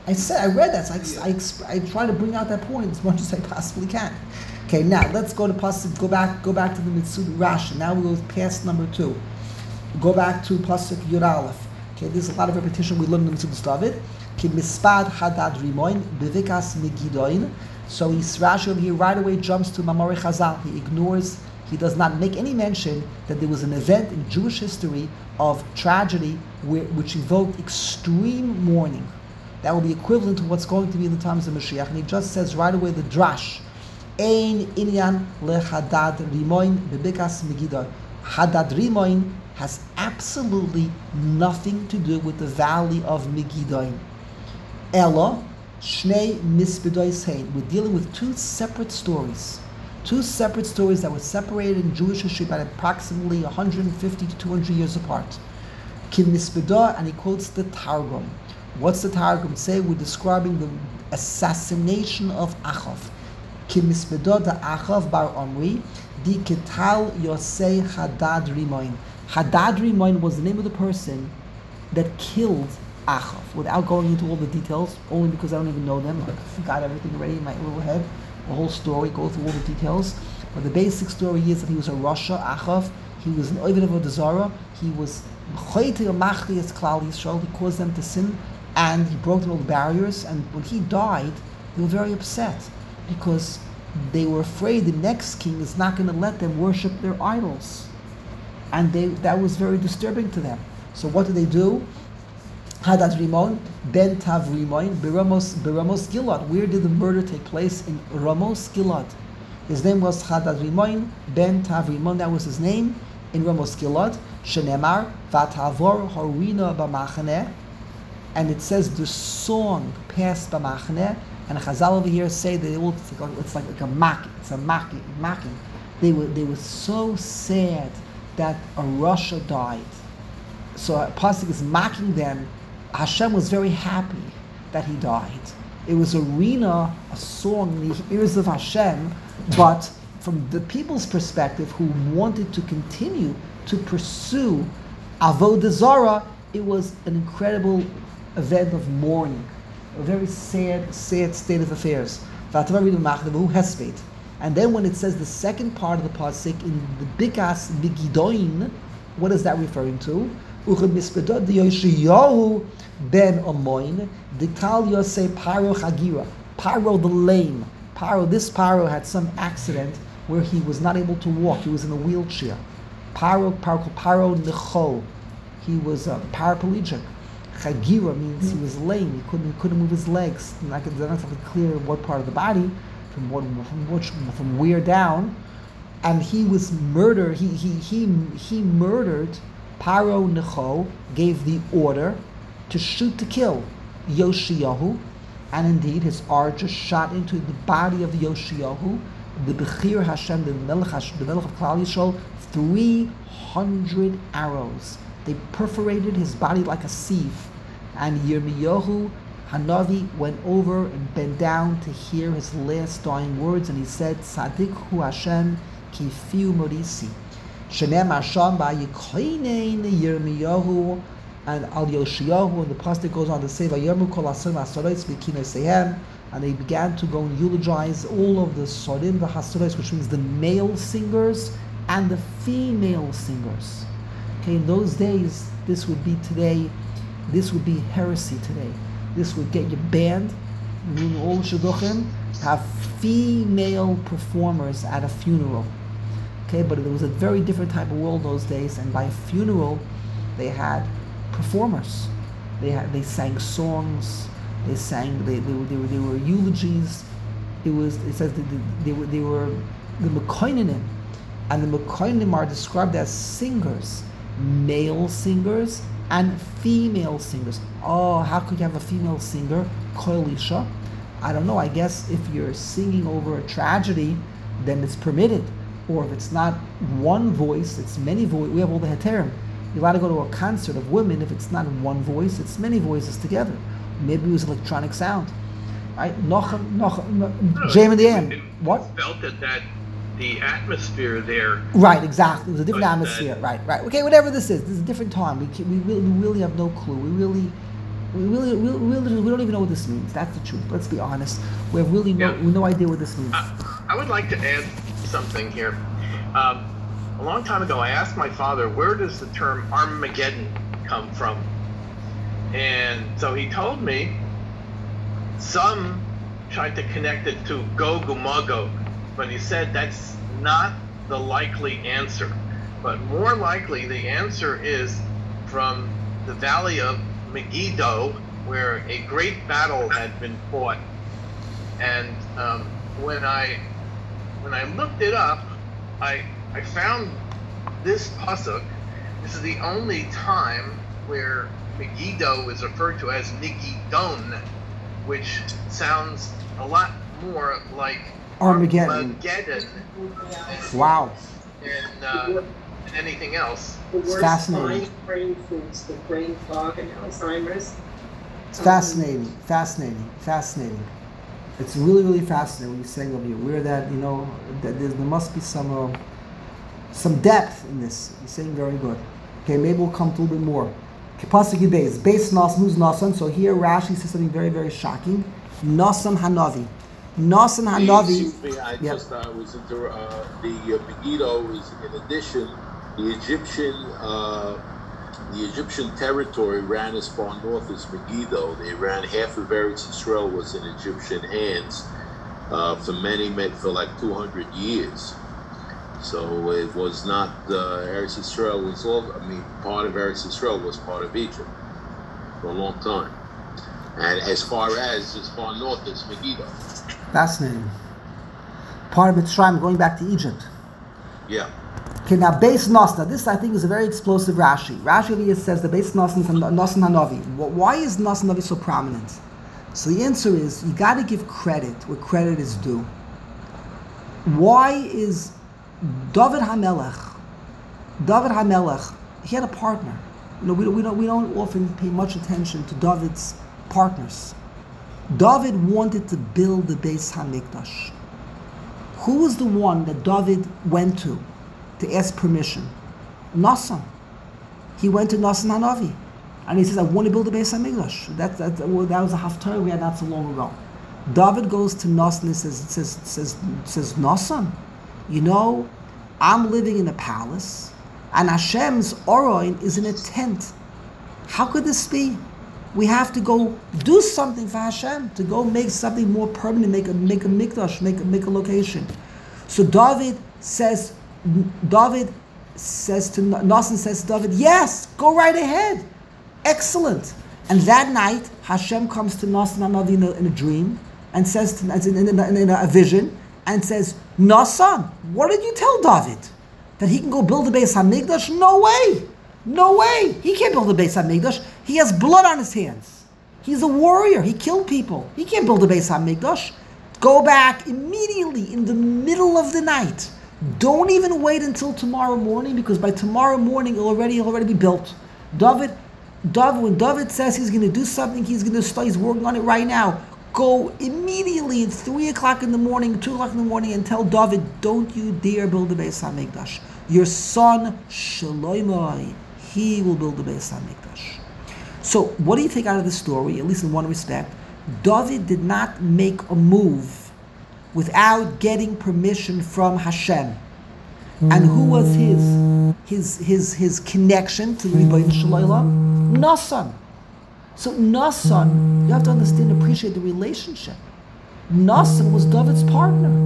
I said, I read that, so I, I, exp- I try to bring out that point as much as I possibly can. Okay, now let's go to Pasuk, go back, go back to the Mitzvah Rashi. Now we go past number two. Go back to Pasuk Yud Aleph. Okay, there's a lot of repetition we learned in the Mitzvah David. Ki mispad hadad rimoin bevikas migidoin. So he's Rashi over here right away jumps to Mamori Chazal. He ignores, he does not make any mention that there was an event in Jewish history of tragedy where, which evoked extreme mourning. That will be equivalent to what's going to be in the times of Mashiach. And he just says right away the drash. Ein inyan lehadad rimoin bebikas megiddo. Hadad rimoin has absolutely nothing to do with the valley of Megiddo. Ella shnei misbedois hein. We're dealing with two separate stories. Two separate stories that were separated in Jewish history by approximately one hundred fifty to two hundred years apart. Kim misbedah, and he quotes the Targum. What's the Targum say? We're describing the assassination of Achav. Ki misbedah da Achav bar Omri, di ketal Yosei Hadad Rimoin. Hadad Rimoin was the name of the person that killed Achav. Without going into all the details, only because I don't even know them. I forgot everything already in my little head. The whole story, go through all the details. But the basic story is that he was a Rasha, Achav. He was an Ovid of Odazara. He was Klal Yisrael. He caused them to sin, and he broke all the barriers. And when he died, they were very upset because they were afraid the next king is not going to let them worship their idols, and they that was very disturbing to them. So what did they do? Hadad Rimon ben Tav Rimon Beramos Beramos Gilad. Where did the murder take place? In Ramos Gilad. His name was Hadad Rimon ben Tav Rimon. That was his name in Ramos Gilad. Shenemar Vatavor Horina B'Machane, and it says the song passed B'Machane. And Chazal over here say that it will, it's like, it's like, like a maki. It's a maki, maki. They were they were so sad that a Russia died. So Pasuk is mocking them. Hashem was very happy that he died. It was a rina, a song in the ears of Hashem, but from the people's perspective who wanted to continue to pursue Avodah Zarah, it was an incredible event of mourning, a very sad, sad state of affairs. And then when it says the second part of the pasuk in the Bikas Migidoin, what is that referring to? Ben Amoin, Dikal Yosei Paro Chagira. Paro the lame. Paro, this Paro had some accident where he was not able to walk. He was in a wheelchair. Paro, Paro, Paro Necho. He was uh, paraplegic. Chagira means he was lame. He couldn't, he couldn't move his legs. And I can not exactly clear what part of the body, from what, from which, from where down. And he was murdered. He he he he murdered. Paro Necho gave the order to shoot to kill Yoshiyahu, and indeed his archer shot into the body of Yoshiyahu, the Bechir Hashem, the Melech, Hashem, the Melech of Klal Yisrael, three hundred arrows. They perforated his body like a sieve, and Yirmiyahu Hanavi went over and bent down to hear his last dying words, and he said, Tzadik hu Hashem ki fiu morisi. Shenem Hashem ba'yikoinen Yirmiyahu and Al Yoshiyahu, and the pasuk goes on to say, Vayomu kol asorim hasoros v'kinoseihem, and they began to go and eulogize all of the sorim v'hasoros, which means the male singers and the female singers. Okay, in those days, this would be today, this would be heresy today. This would get you banned. All shidduchim have female performers at a funeral. Okay, but it was a very different type of world those days, and by a funeral, they had performers. They had they sang songs. They sang. They they were they were, they were eulogies. It was it says that they were they were the Mekoinim, and the Mekoinim are described as singers, male singers and female singers. Oh, how could you have a female singer? Koilisha. I don't know. I guess if you're singing over a tragedy, then it's permitted. Or if it's not one voice, it's many voices. We have all the heterim. You're allowed to go to a concert of women. If it's not one voice, it's many voices together. Maybe it was electronic sound. Right? Noch, noch, J M and the M. What? Felt that, that the atmosphere there. Right, exactly. It was a different But, atmosphere. uh, Right, right. Okay, whatever this is, this is a different time. We, can, we, really, we really have no clue. We really, We really, we, really, we don't even know what this means. That's the truth. Let's be honest. We have really no, Yeah. no idea what this means. I, I would like to add something here. Um, a long time ago, I asked my father, where does the term Armageddon come from? And so he told me some tried to connect it to Gog and Magog, but he said that's not the likely answer. But more likely, the answer is from the valley of Megiddo, where a great battle had been fought. And um, when I when I looked it up, I I found this pasuk. This is the only time where Megiddo is referred to as Nigidon, which sounds a lot more like Armageddon. Armageddon Wow. than, uh, than anything else. The worst fascinating. mind brain foods, the brain fog and Alzheimer's. It's fascinating, fascinating, fascinating. It's really, really fascinating what you're saying over here. Where that, you know, that there's, there must be some uh, some depth in this. You're saying very good. Okay, maybe we'll come to a little bit more. Okay, Pasuk base, base nas, nuz nasan. So here Rashi says something very, very shocking. Nasan hanavi. Nasan hanavi. Excuse me, I Yep. just uh, was into uh, the uh, Megiddo is in addition. The Egyptian, uh, the Egyptian territory ran as far north as Megiddo. They ran half of Eretz Yisrael was in Egyptian hands uh, for many, many for like two hundred years. So it was not uh, Eretz Yisrael was all. I mean, part of Eretz Yisrael was part of Egypt for a long time, and as far as as far north as Megiddo. Fascinating. Part of Mitzrayim going back to Egypt. Yeah. Okay, now base nos. Now this I think is a very explosive Rashi. Rashi over here says the base nos and nos and hanavi. Wh- Why is nos and hanavi so prominent? So the answer is you got to give credit where credit is due. Why is David HaMelech? David HaMelech, he had a partner. You know, we don't, we don't we don't often pay much attention to David's partners. David wanted to build the Beis Hamikdash. Who was the one that David went to to ask permission? Nasan. He went to Nasan Hanavi, and he says, "I want to build a Beis Hamikdash." That that well, that was a haftarah we had not so long ago. David goes to Nasan and says, says says says Nasan, you know, I'm living in a palace, and Hashem's Oroin is in a tent. How could this be? We have to go do something for Hashem, to go make something more permanent, make a make a mikdash, make a, make a location. So David says, David says to Nasan says to David, yes, go right ahead, excellent. And that night, Hashem comes to Nasan Hanavi in a, in a dream and says to, in, in, in, in a vision and says, Nasan, what did you tell David? That he can go build a Beis Hamikdash? No way. No way! He can't build a Beis Hamikdash. He has blood on his hands. He's a warrior. He killed people. He can't build a Beis Hamikdash. Go back immediately in the middle of the night. Don't even wait until tomorrow morning, because by tomorrow morning it'll already it'll already be built. David, David, when David says he's going to do something, he's going to start. He's working on it right now. Go immediately at three o'clock in the morning, two o'clock in the morning, and tell David, don't you dare build a Beis Hamikdash. Your son Shlomo, he will build the Beis Hamikdash. So, what do you take out of this story? At least in one respect, David did not make a move without getting permission from Hashem. And who was his his his his connection to Ribono Shel Olam? Nasan. So Nasan, you have to understand, appreciate the relationship. Nasan was David's partner.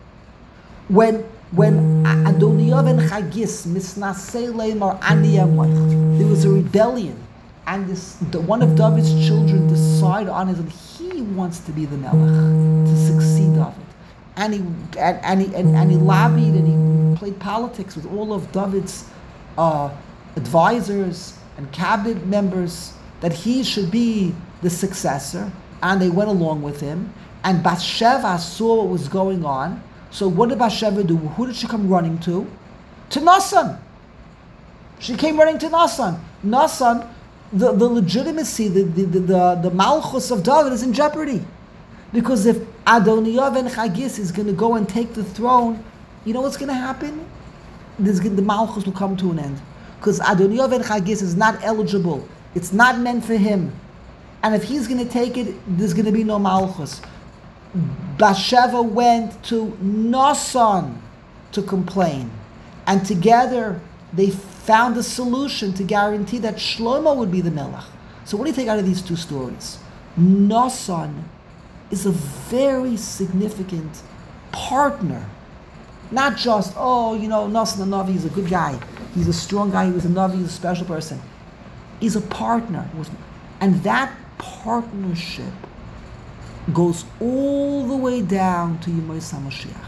When When Adoniyav and Chagis misnasei leimar ani amoich, there was a rebellion, and this the, one of David's children decided on his own he wants to be the Melech, to succeed David, and he and, and he and, and he lobbied and he played politics with all of David's uh, advisors and cabinet members that he should be the successor, and they went along with him. And Bathsheba saw what was going on. So what did Bathsheba do? Who did she come running to? To Nasan. She came running to Nasan. Nasan, the, the legitimacy, the, the, the, the, the malchus of David is in jeopardy. Because if Adoniyav and Chagis is going to go and take the throne, you know what's going to happen? There's, the malchus will come to an end. Because Adoniyav and Chagis is not eligible. It's not meant for him. And if he's going to take it, there's going to be no malchus. Bathsheba went to Nasan to complain. And together they found a solution to guarantee that Shlomo would be the melech. So what do you take out of these two stories? Nasan is a very significant partner. Not just, oh, you know, Nasan the Navi is a good guy. He's a strong guy. He was a Navi. He's a special person. He's a partner. with, And that partnership goes all the way down to Yemei HaMashiach.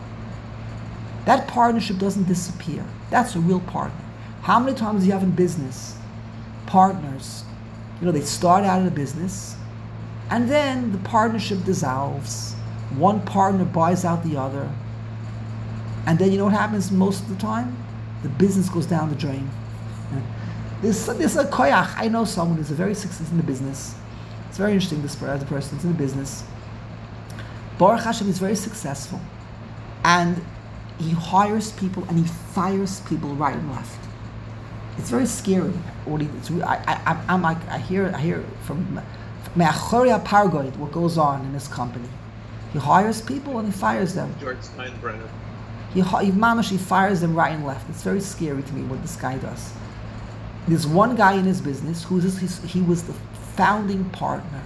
That partnership doesn't disappear. That's a real partner. How many times do you have in business partners? You know, they start out in a business, and then the partnership dissolves. One partner buys out the other, and then you know what happens most of the time? The business goes down the drain. There's, there's a koyach. I know someone who's a very successful in the business. It's very interesting, this the person is in the business. Baruch Hashem is very successful. And he hires people and he fires people right and left. It's very scary. What he, it's, I, I, I'm like, I hear, I hear from Me'achori HaPargoid what goes on in this company. He hires people and he fires them. George Steinbrenner. He, he mamash, he fires them right and left. It's very scary to me what this guy does. There's one guy in his business who is his, he was the founding partner,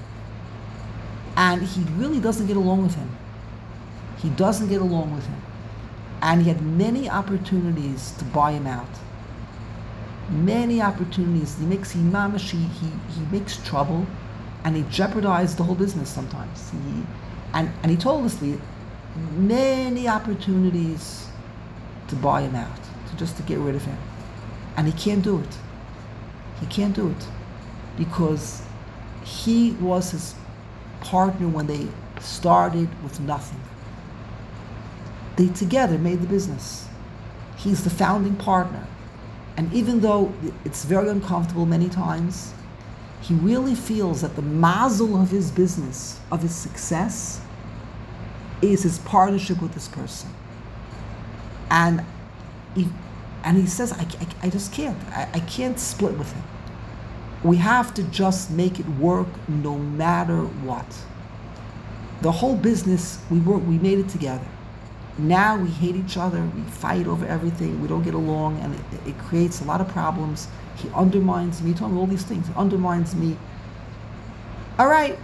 and he really doesn't get along with him. He doesn't get along with him, and he had many opportunities to buy him out. Many opportunities. He makes he mamash, he, he he makes trouble, and he jeopardized the whole business sometimes. He and and he told us the many opportunities to buy him out, to just to get rid of him, and he can't do it. He can't do it because he was his partner when they started with nothing. They together made the business. He's the founding partner. And even though it's very uncomfortable many times, he really feels that the mazel of his business, of his success, is his partnership with this person. And he, and he says, I, I, I just can't. I, I can't split with him. We have to just make it work no matter what. The whole business, we work, we made it together. Now we hate each other, we fight over everything, we don't get along, and it, it creates a lot of problems. He undermines me, he told me all these things, he undermines me. All right,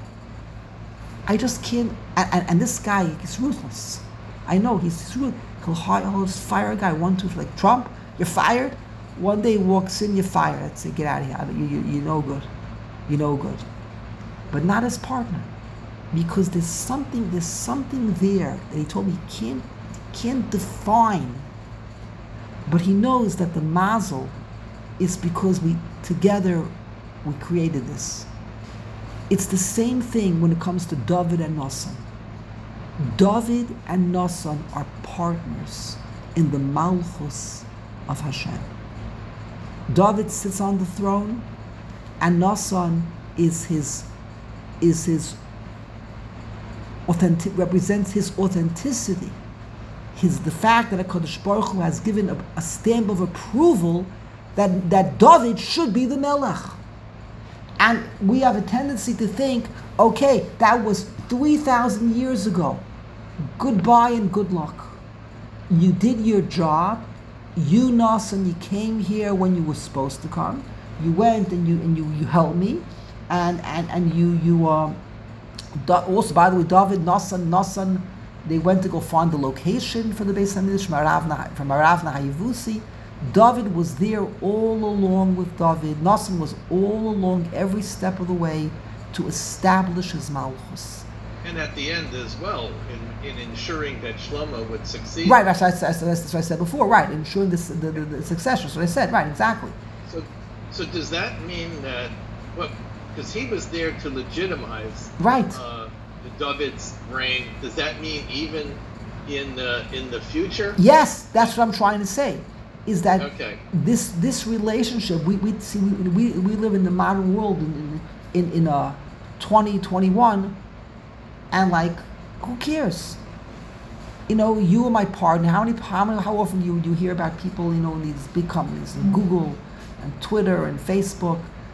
I just can't, and, and, and this guy is ruthless. I know, he's ruthless. He'll, hire, he'll just fire a guy, one, two, like Trump, you're fired. One day he walks in, you're fired. I'd say, get out of here, you, you, you're no good. You're no good. But not his partner. Because there's something, there's something there that he told me he can't, can't define. But he knows that the mazel is because we, together, we created this. It's the same thing when it comes to David and Nasan. David and Nasan are partners in the malchus of Hashem. David sits on the throne, and Nasan is his, is his authentic, represents his authenticity. His the fact that HaKadosh Baruch Hu has given a, a stamp of approval that that David should be the Melech. And we have a tendency to think, okay, that was three thousand years ago. Goodbye and good luck. You did your job. You, Nasan, you came here when you were supposed to come. You went and you and you, you helped me, and and and you you um. Also, by the way, David, Nasan, Nasan, they went to go find the location for the Beis Hamikdash from Aravna Hayevusi. David was there all along with David. Nasan was all along every step of the way to establish his malchus. And at the end as well, in, in ensuring that Shlomo would succeed. Right, that's, that's, that's, that's what I said before, right, ensuring this, the, the, the succession. That's what I said, right, exactly. So, so does that mean that, well, because he was there to legitimize right. uh, the David's reign, does that mean even in the, in the future? Yes, that's what I'm trying to say. Is that okay. this this relationship, we we see we, we, we live in the modern world in in, in uh, twenty twenty-one, and like, who cares? You know, you and my partner, how many how many how often you you hear about people, you know, in these big companies, and Google and Twitter and Facebook,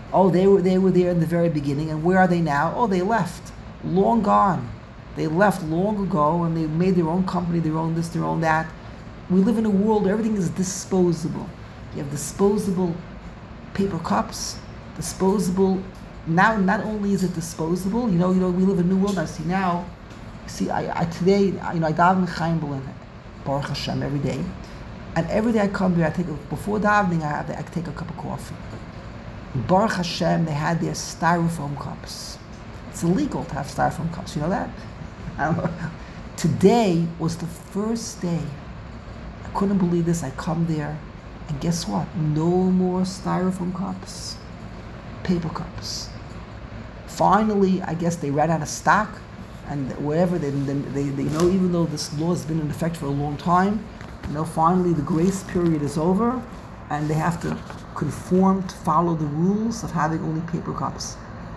Oh, they were they were there in the very beginning, and where are they now? Oh, they left, long gone. They left long ago, and they made their own company, their own this, their own that. We live in a world where everything is disposable. You have disposable paper cups, disposable. Now, not only is it disposable, you know, you know, we live in a new world. I see now. See, I, I today, I, you know, I daven Chaim Berlin, Baruch Hashem, every day, and every day I come here. I take a, before davening, I have I take a cup of coffee. Baruch Hashem, they had their styrofoam cups. It's illegal to have styrofoam cups. You know that? I don't know. Today was the first day. I couldn't believe this. I come there, and guess what? No more styrofoam cups, paper cups. Finally, I guess they ran out of stock, and wherever they, they, they, they know, even though this law has been in effect for a long time, you know, finally the grace period is over, and they have to conform to follow the rules of having only paper cups.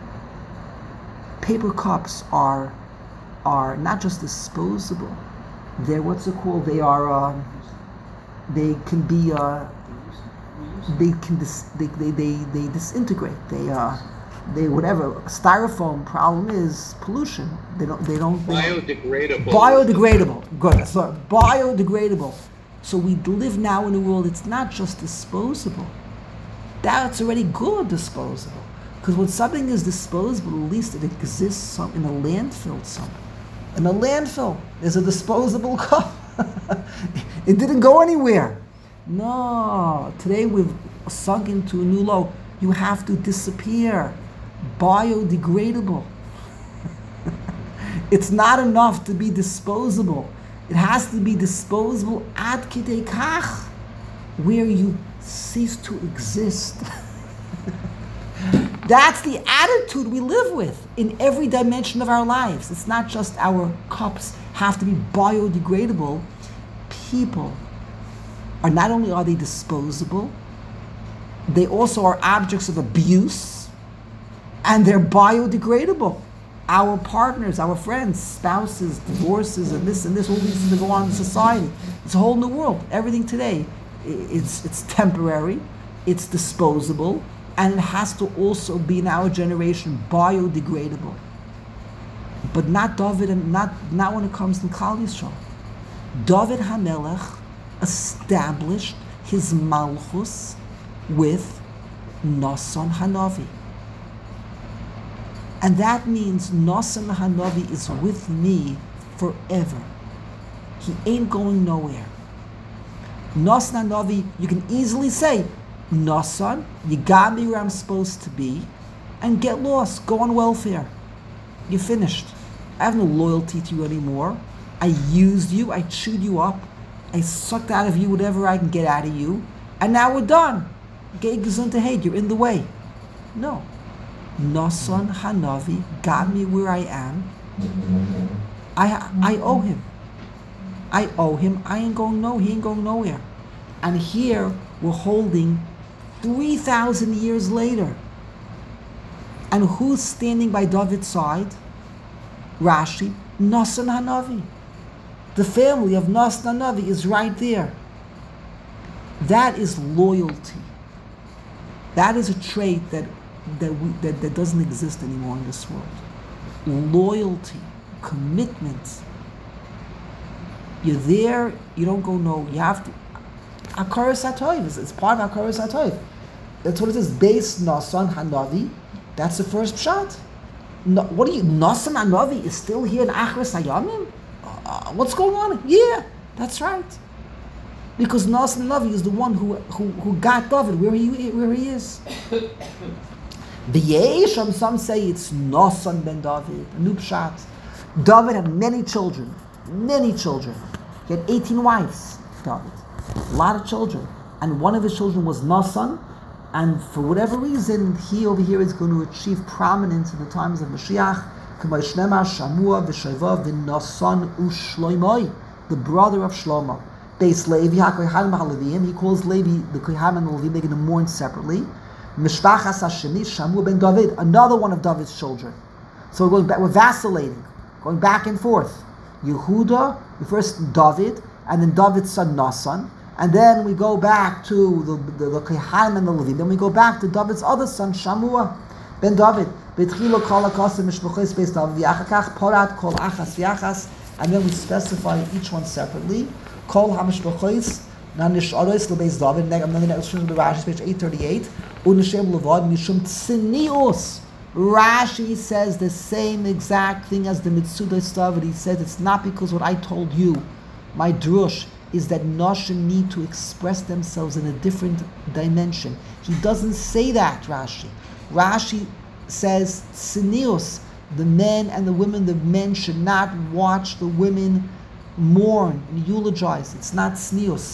Paper cups are are not just disposable. They're what's it called? They are. Uh, they can be. Uh, they can dis, they, they they they disintegrate. They uh, they whatever. Styrofoam problem is pollution. They don't. They don't. They Biodegradable. Biodegradable. Good. So biodegradable. So we live now in a world. It's not just disposable. That's already good disposable. Because when something is disposable, at least it exists some, in a landfill somewhere. In a landfill, there's a disposable cup. It didn't go anywhere. No, today we've sunk into a new low. You have to disappear. Biodegradable. It's not enough to be disposable. It has to be disposable ad kidei kach, where you cease to exist. That's the attitude we live with in every dimension of our lives. It's not just our cups have to be biodegradable. People are not only are they disposable, they also are objects of abuse, and they're biodegradable. Our partners, our friends, spouses, divorces, and this and this, all these things that go on in society. It's a whole new world. Everything today, it's it's temporary, it's disposable, and it has to also be in our generation biodegradable. But not David, and not not when it comes to Klal Yisrael. David HaMelech established his malchus with Nasan Hanavi. And that means Nasan Hanavi is with me forever. He ain't going nowhere. Nasan Hanavi, you can easily say, Nasan, you got me where I'm supposed to be, and get lost, go on welfare. You're finished. I have no loyalty to you anymore. I used you, I chewed you up, I sucked out of you whatever I can get out of you, and now we're done. Gei gesundheit, you're in the way. No. Nasan Hanavi got me where I am. I I owe him. I owe him. I ain't going no. He ain't going nowhere. And here we're holding three thousand years later. And who's standing by David's side? Rashi, Nasan Hanavi. The family of Nasan Hanavi is right there. That is loyalty. That is a trait that that, we, that that doesn't exist anymore in this world. Loyalty, commitment. You're there, you don't go no, you have to. Hakaras HaTov, it's, it's part of Hakaras HaTov. That's what it is, based Nasan Hanavi. That's the first pshat. No, what are you, Nasan Hanavi is still here in Achras Hayamim? Uh, what's going on? Yeah, that's right. Because Nasan Hanavi is the one who, who, who got David where he where he is. The Yesham, some say it's Nasan ben David, a new pshat. David had many children, many children. He had eighteen wives, David. A lot of children. And one of his children was Nasan, and for whatever reason, he over here is going to achieve prominence in the times of Mashiach. Shamua v'Sheva v'Nasan u'Shloimoi, the brother of Shlomo. Beis Levi, HaKohanim HaLeviim, he calls Levi the Kohanim and the Levi, making them mourn separately. Mishpachas Hashemi, Shamu ben David, another one of David's children. So we're going back, we're vacillating, going back and forth. Yehuda, first David, and then David's son Nasan, And then we go back to the the, the Kehanim and the Levim. Then we go back to David's other son, Shamua ben David. B'tchilo kol hakosim mishpuchos beis David v'achakach porat kol achas v'achas. And then we specify each one separately. Kol hamishpuchos nanish'aros lebeis David. And then the next one is Rashi, page eight thirty-eight. U'nishem levad mishum tzinius. Rashi says the same exact thing as the Mitzudas David. He says it's not because what I told you, my drush, is that Noshim need to express themselves in a different dimension. He doesn't say that, Rashi. Rashi says, Tzinius, the men and the women, the men should not watch the women mourn and eulogize. It's not Tzinius.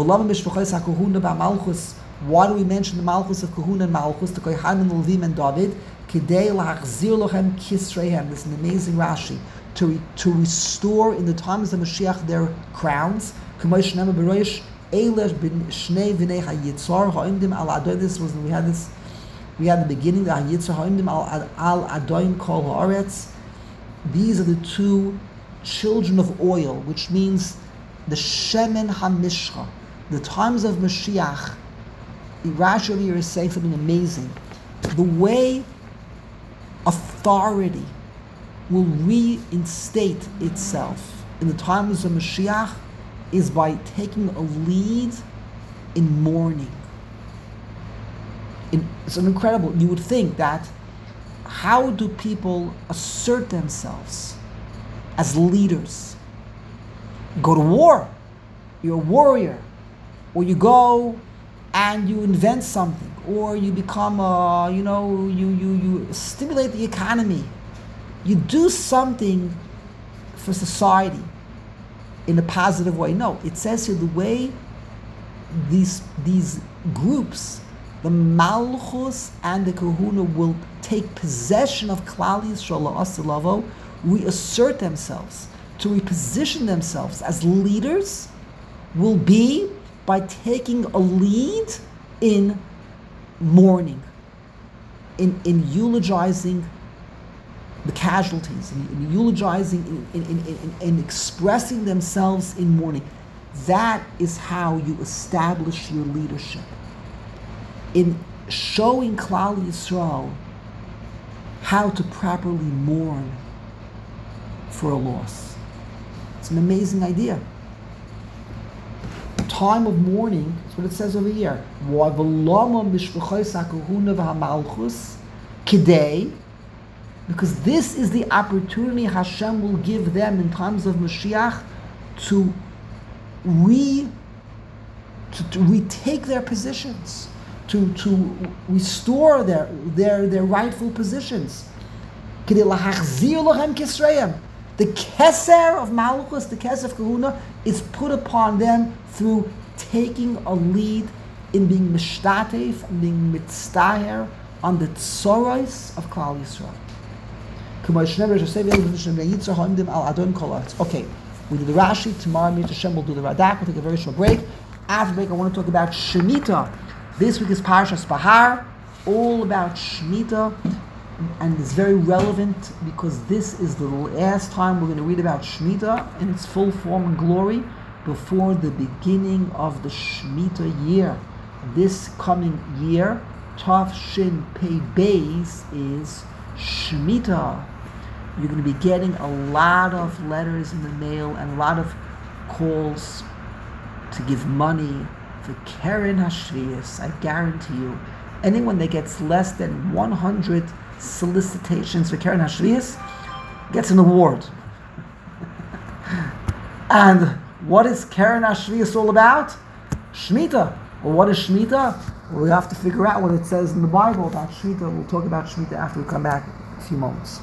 Why do we mention the Malchus of Kahuna and Malchus, the Kohanim, Levim, and David? Kidei lachzir lochem kisreihem. This is an amazing Rashi. To, re, to restore in the times of Mashiach their crowns. This was when we had this. We had the beginning. The Hayitzar ha'imdim al adoin kol haaretz. These are the two children of oil, which means the shemen hamishcha. The times of Mashiach. Rashi over here is saying something amazing. The way authority will reinstate itself in the times of Mashiach is by taking a lead in mourning. In, it's an incredible. You would think that how do people assert themselves as leaders? You go to war, you're a warrior, or you go and you invent something, or you become a, you know, you, you, you stimulate the economy. You do something for society in a positive way. No, it says here the way these these groups, the Malchus and the Kahuna, will take possession of Klal Yisrael, Asilavo, reassert themselves, to reposition themselves as leaders, will be by taking a lead in mourning, in, in eulogizing the casualties, in, in eulogizing, in, in, in, in, in expressing themselves in mourning. That is how you establish your leadership. In showing Klal Yisrael how to properly mourn for a loss. It's an amazing idea. Time of mourning is what it says over here. Because this is the opportunity Hashem will give them in times of Mashiach to re to, to retake their positions, to, to restore their, their, their rightful positions. The keser of Malchus, the keser of Kahuna, is put upon them through taking a lead in being mishtatef, and being mitztaher on the tzoros of Klal Yisrael. Okay, we do the Rashi. Tomorrow, Mir Hashem will do the Radak. We'll take a very short break. After the break, I want to talk about Shemitah. This week is Parshas Bahar, all about Shemitah. And it's very relevant because this is the last time we're going to read about Shemitah in its full form and glory before the beginning of the Shemitah year. This coming year, Tav Shin Pei Beis, is Shemitah. You're going to be getting a lot of letters in the mail and a lot of calls to give money for Keren Hashvius. I guarantee you, anyone that gets less than one hundred solicitations for Keren Hashvius gets an award. And what is Keren Hashvius all about? Shemitah. Well, what is Shemitah? Well, we have to figure out what it says in the Bible about Shemitah. We'll talk about Shemitah after we come back in a few moments.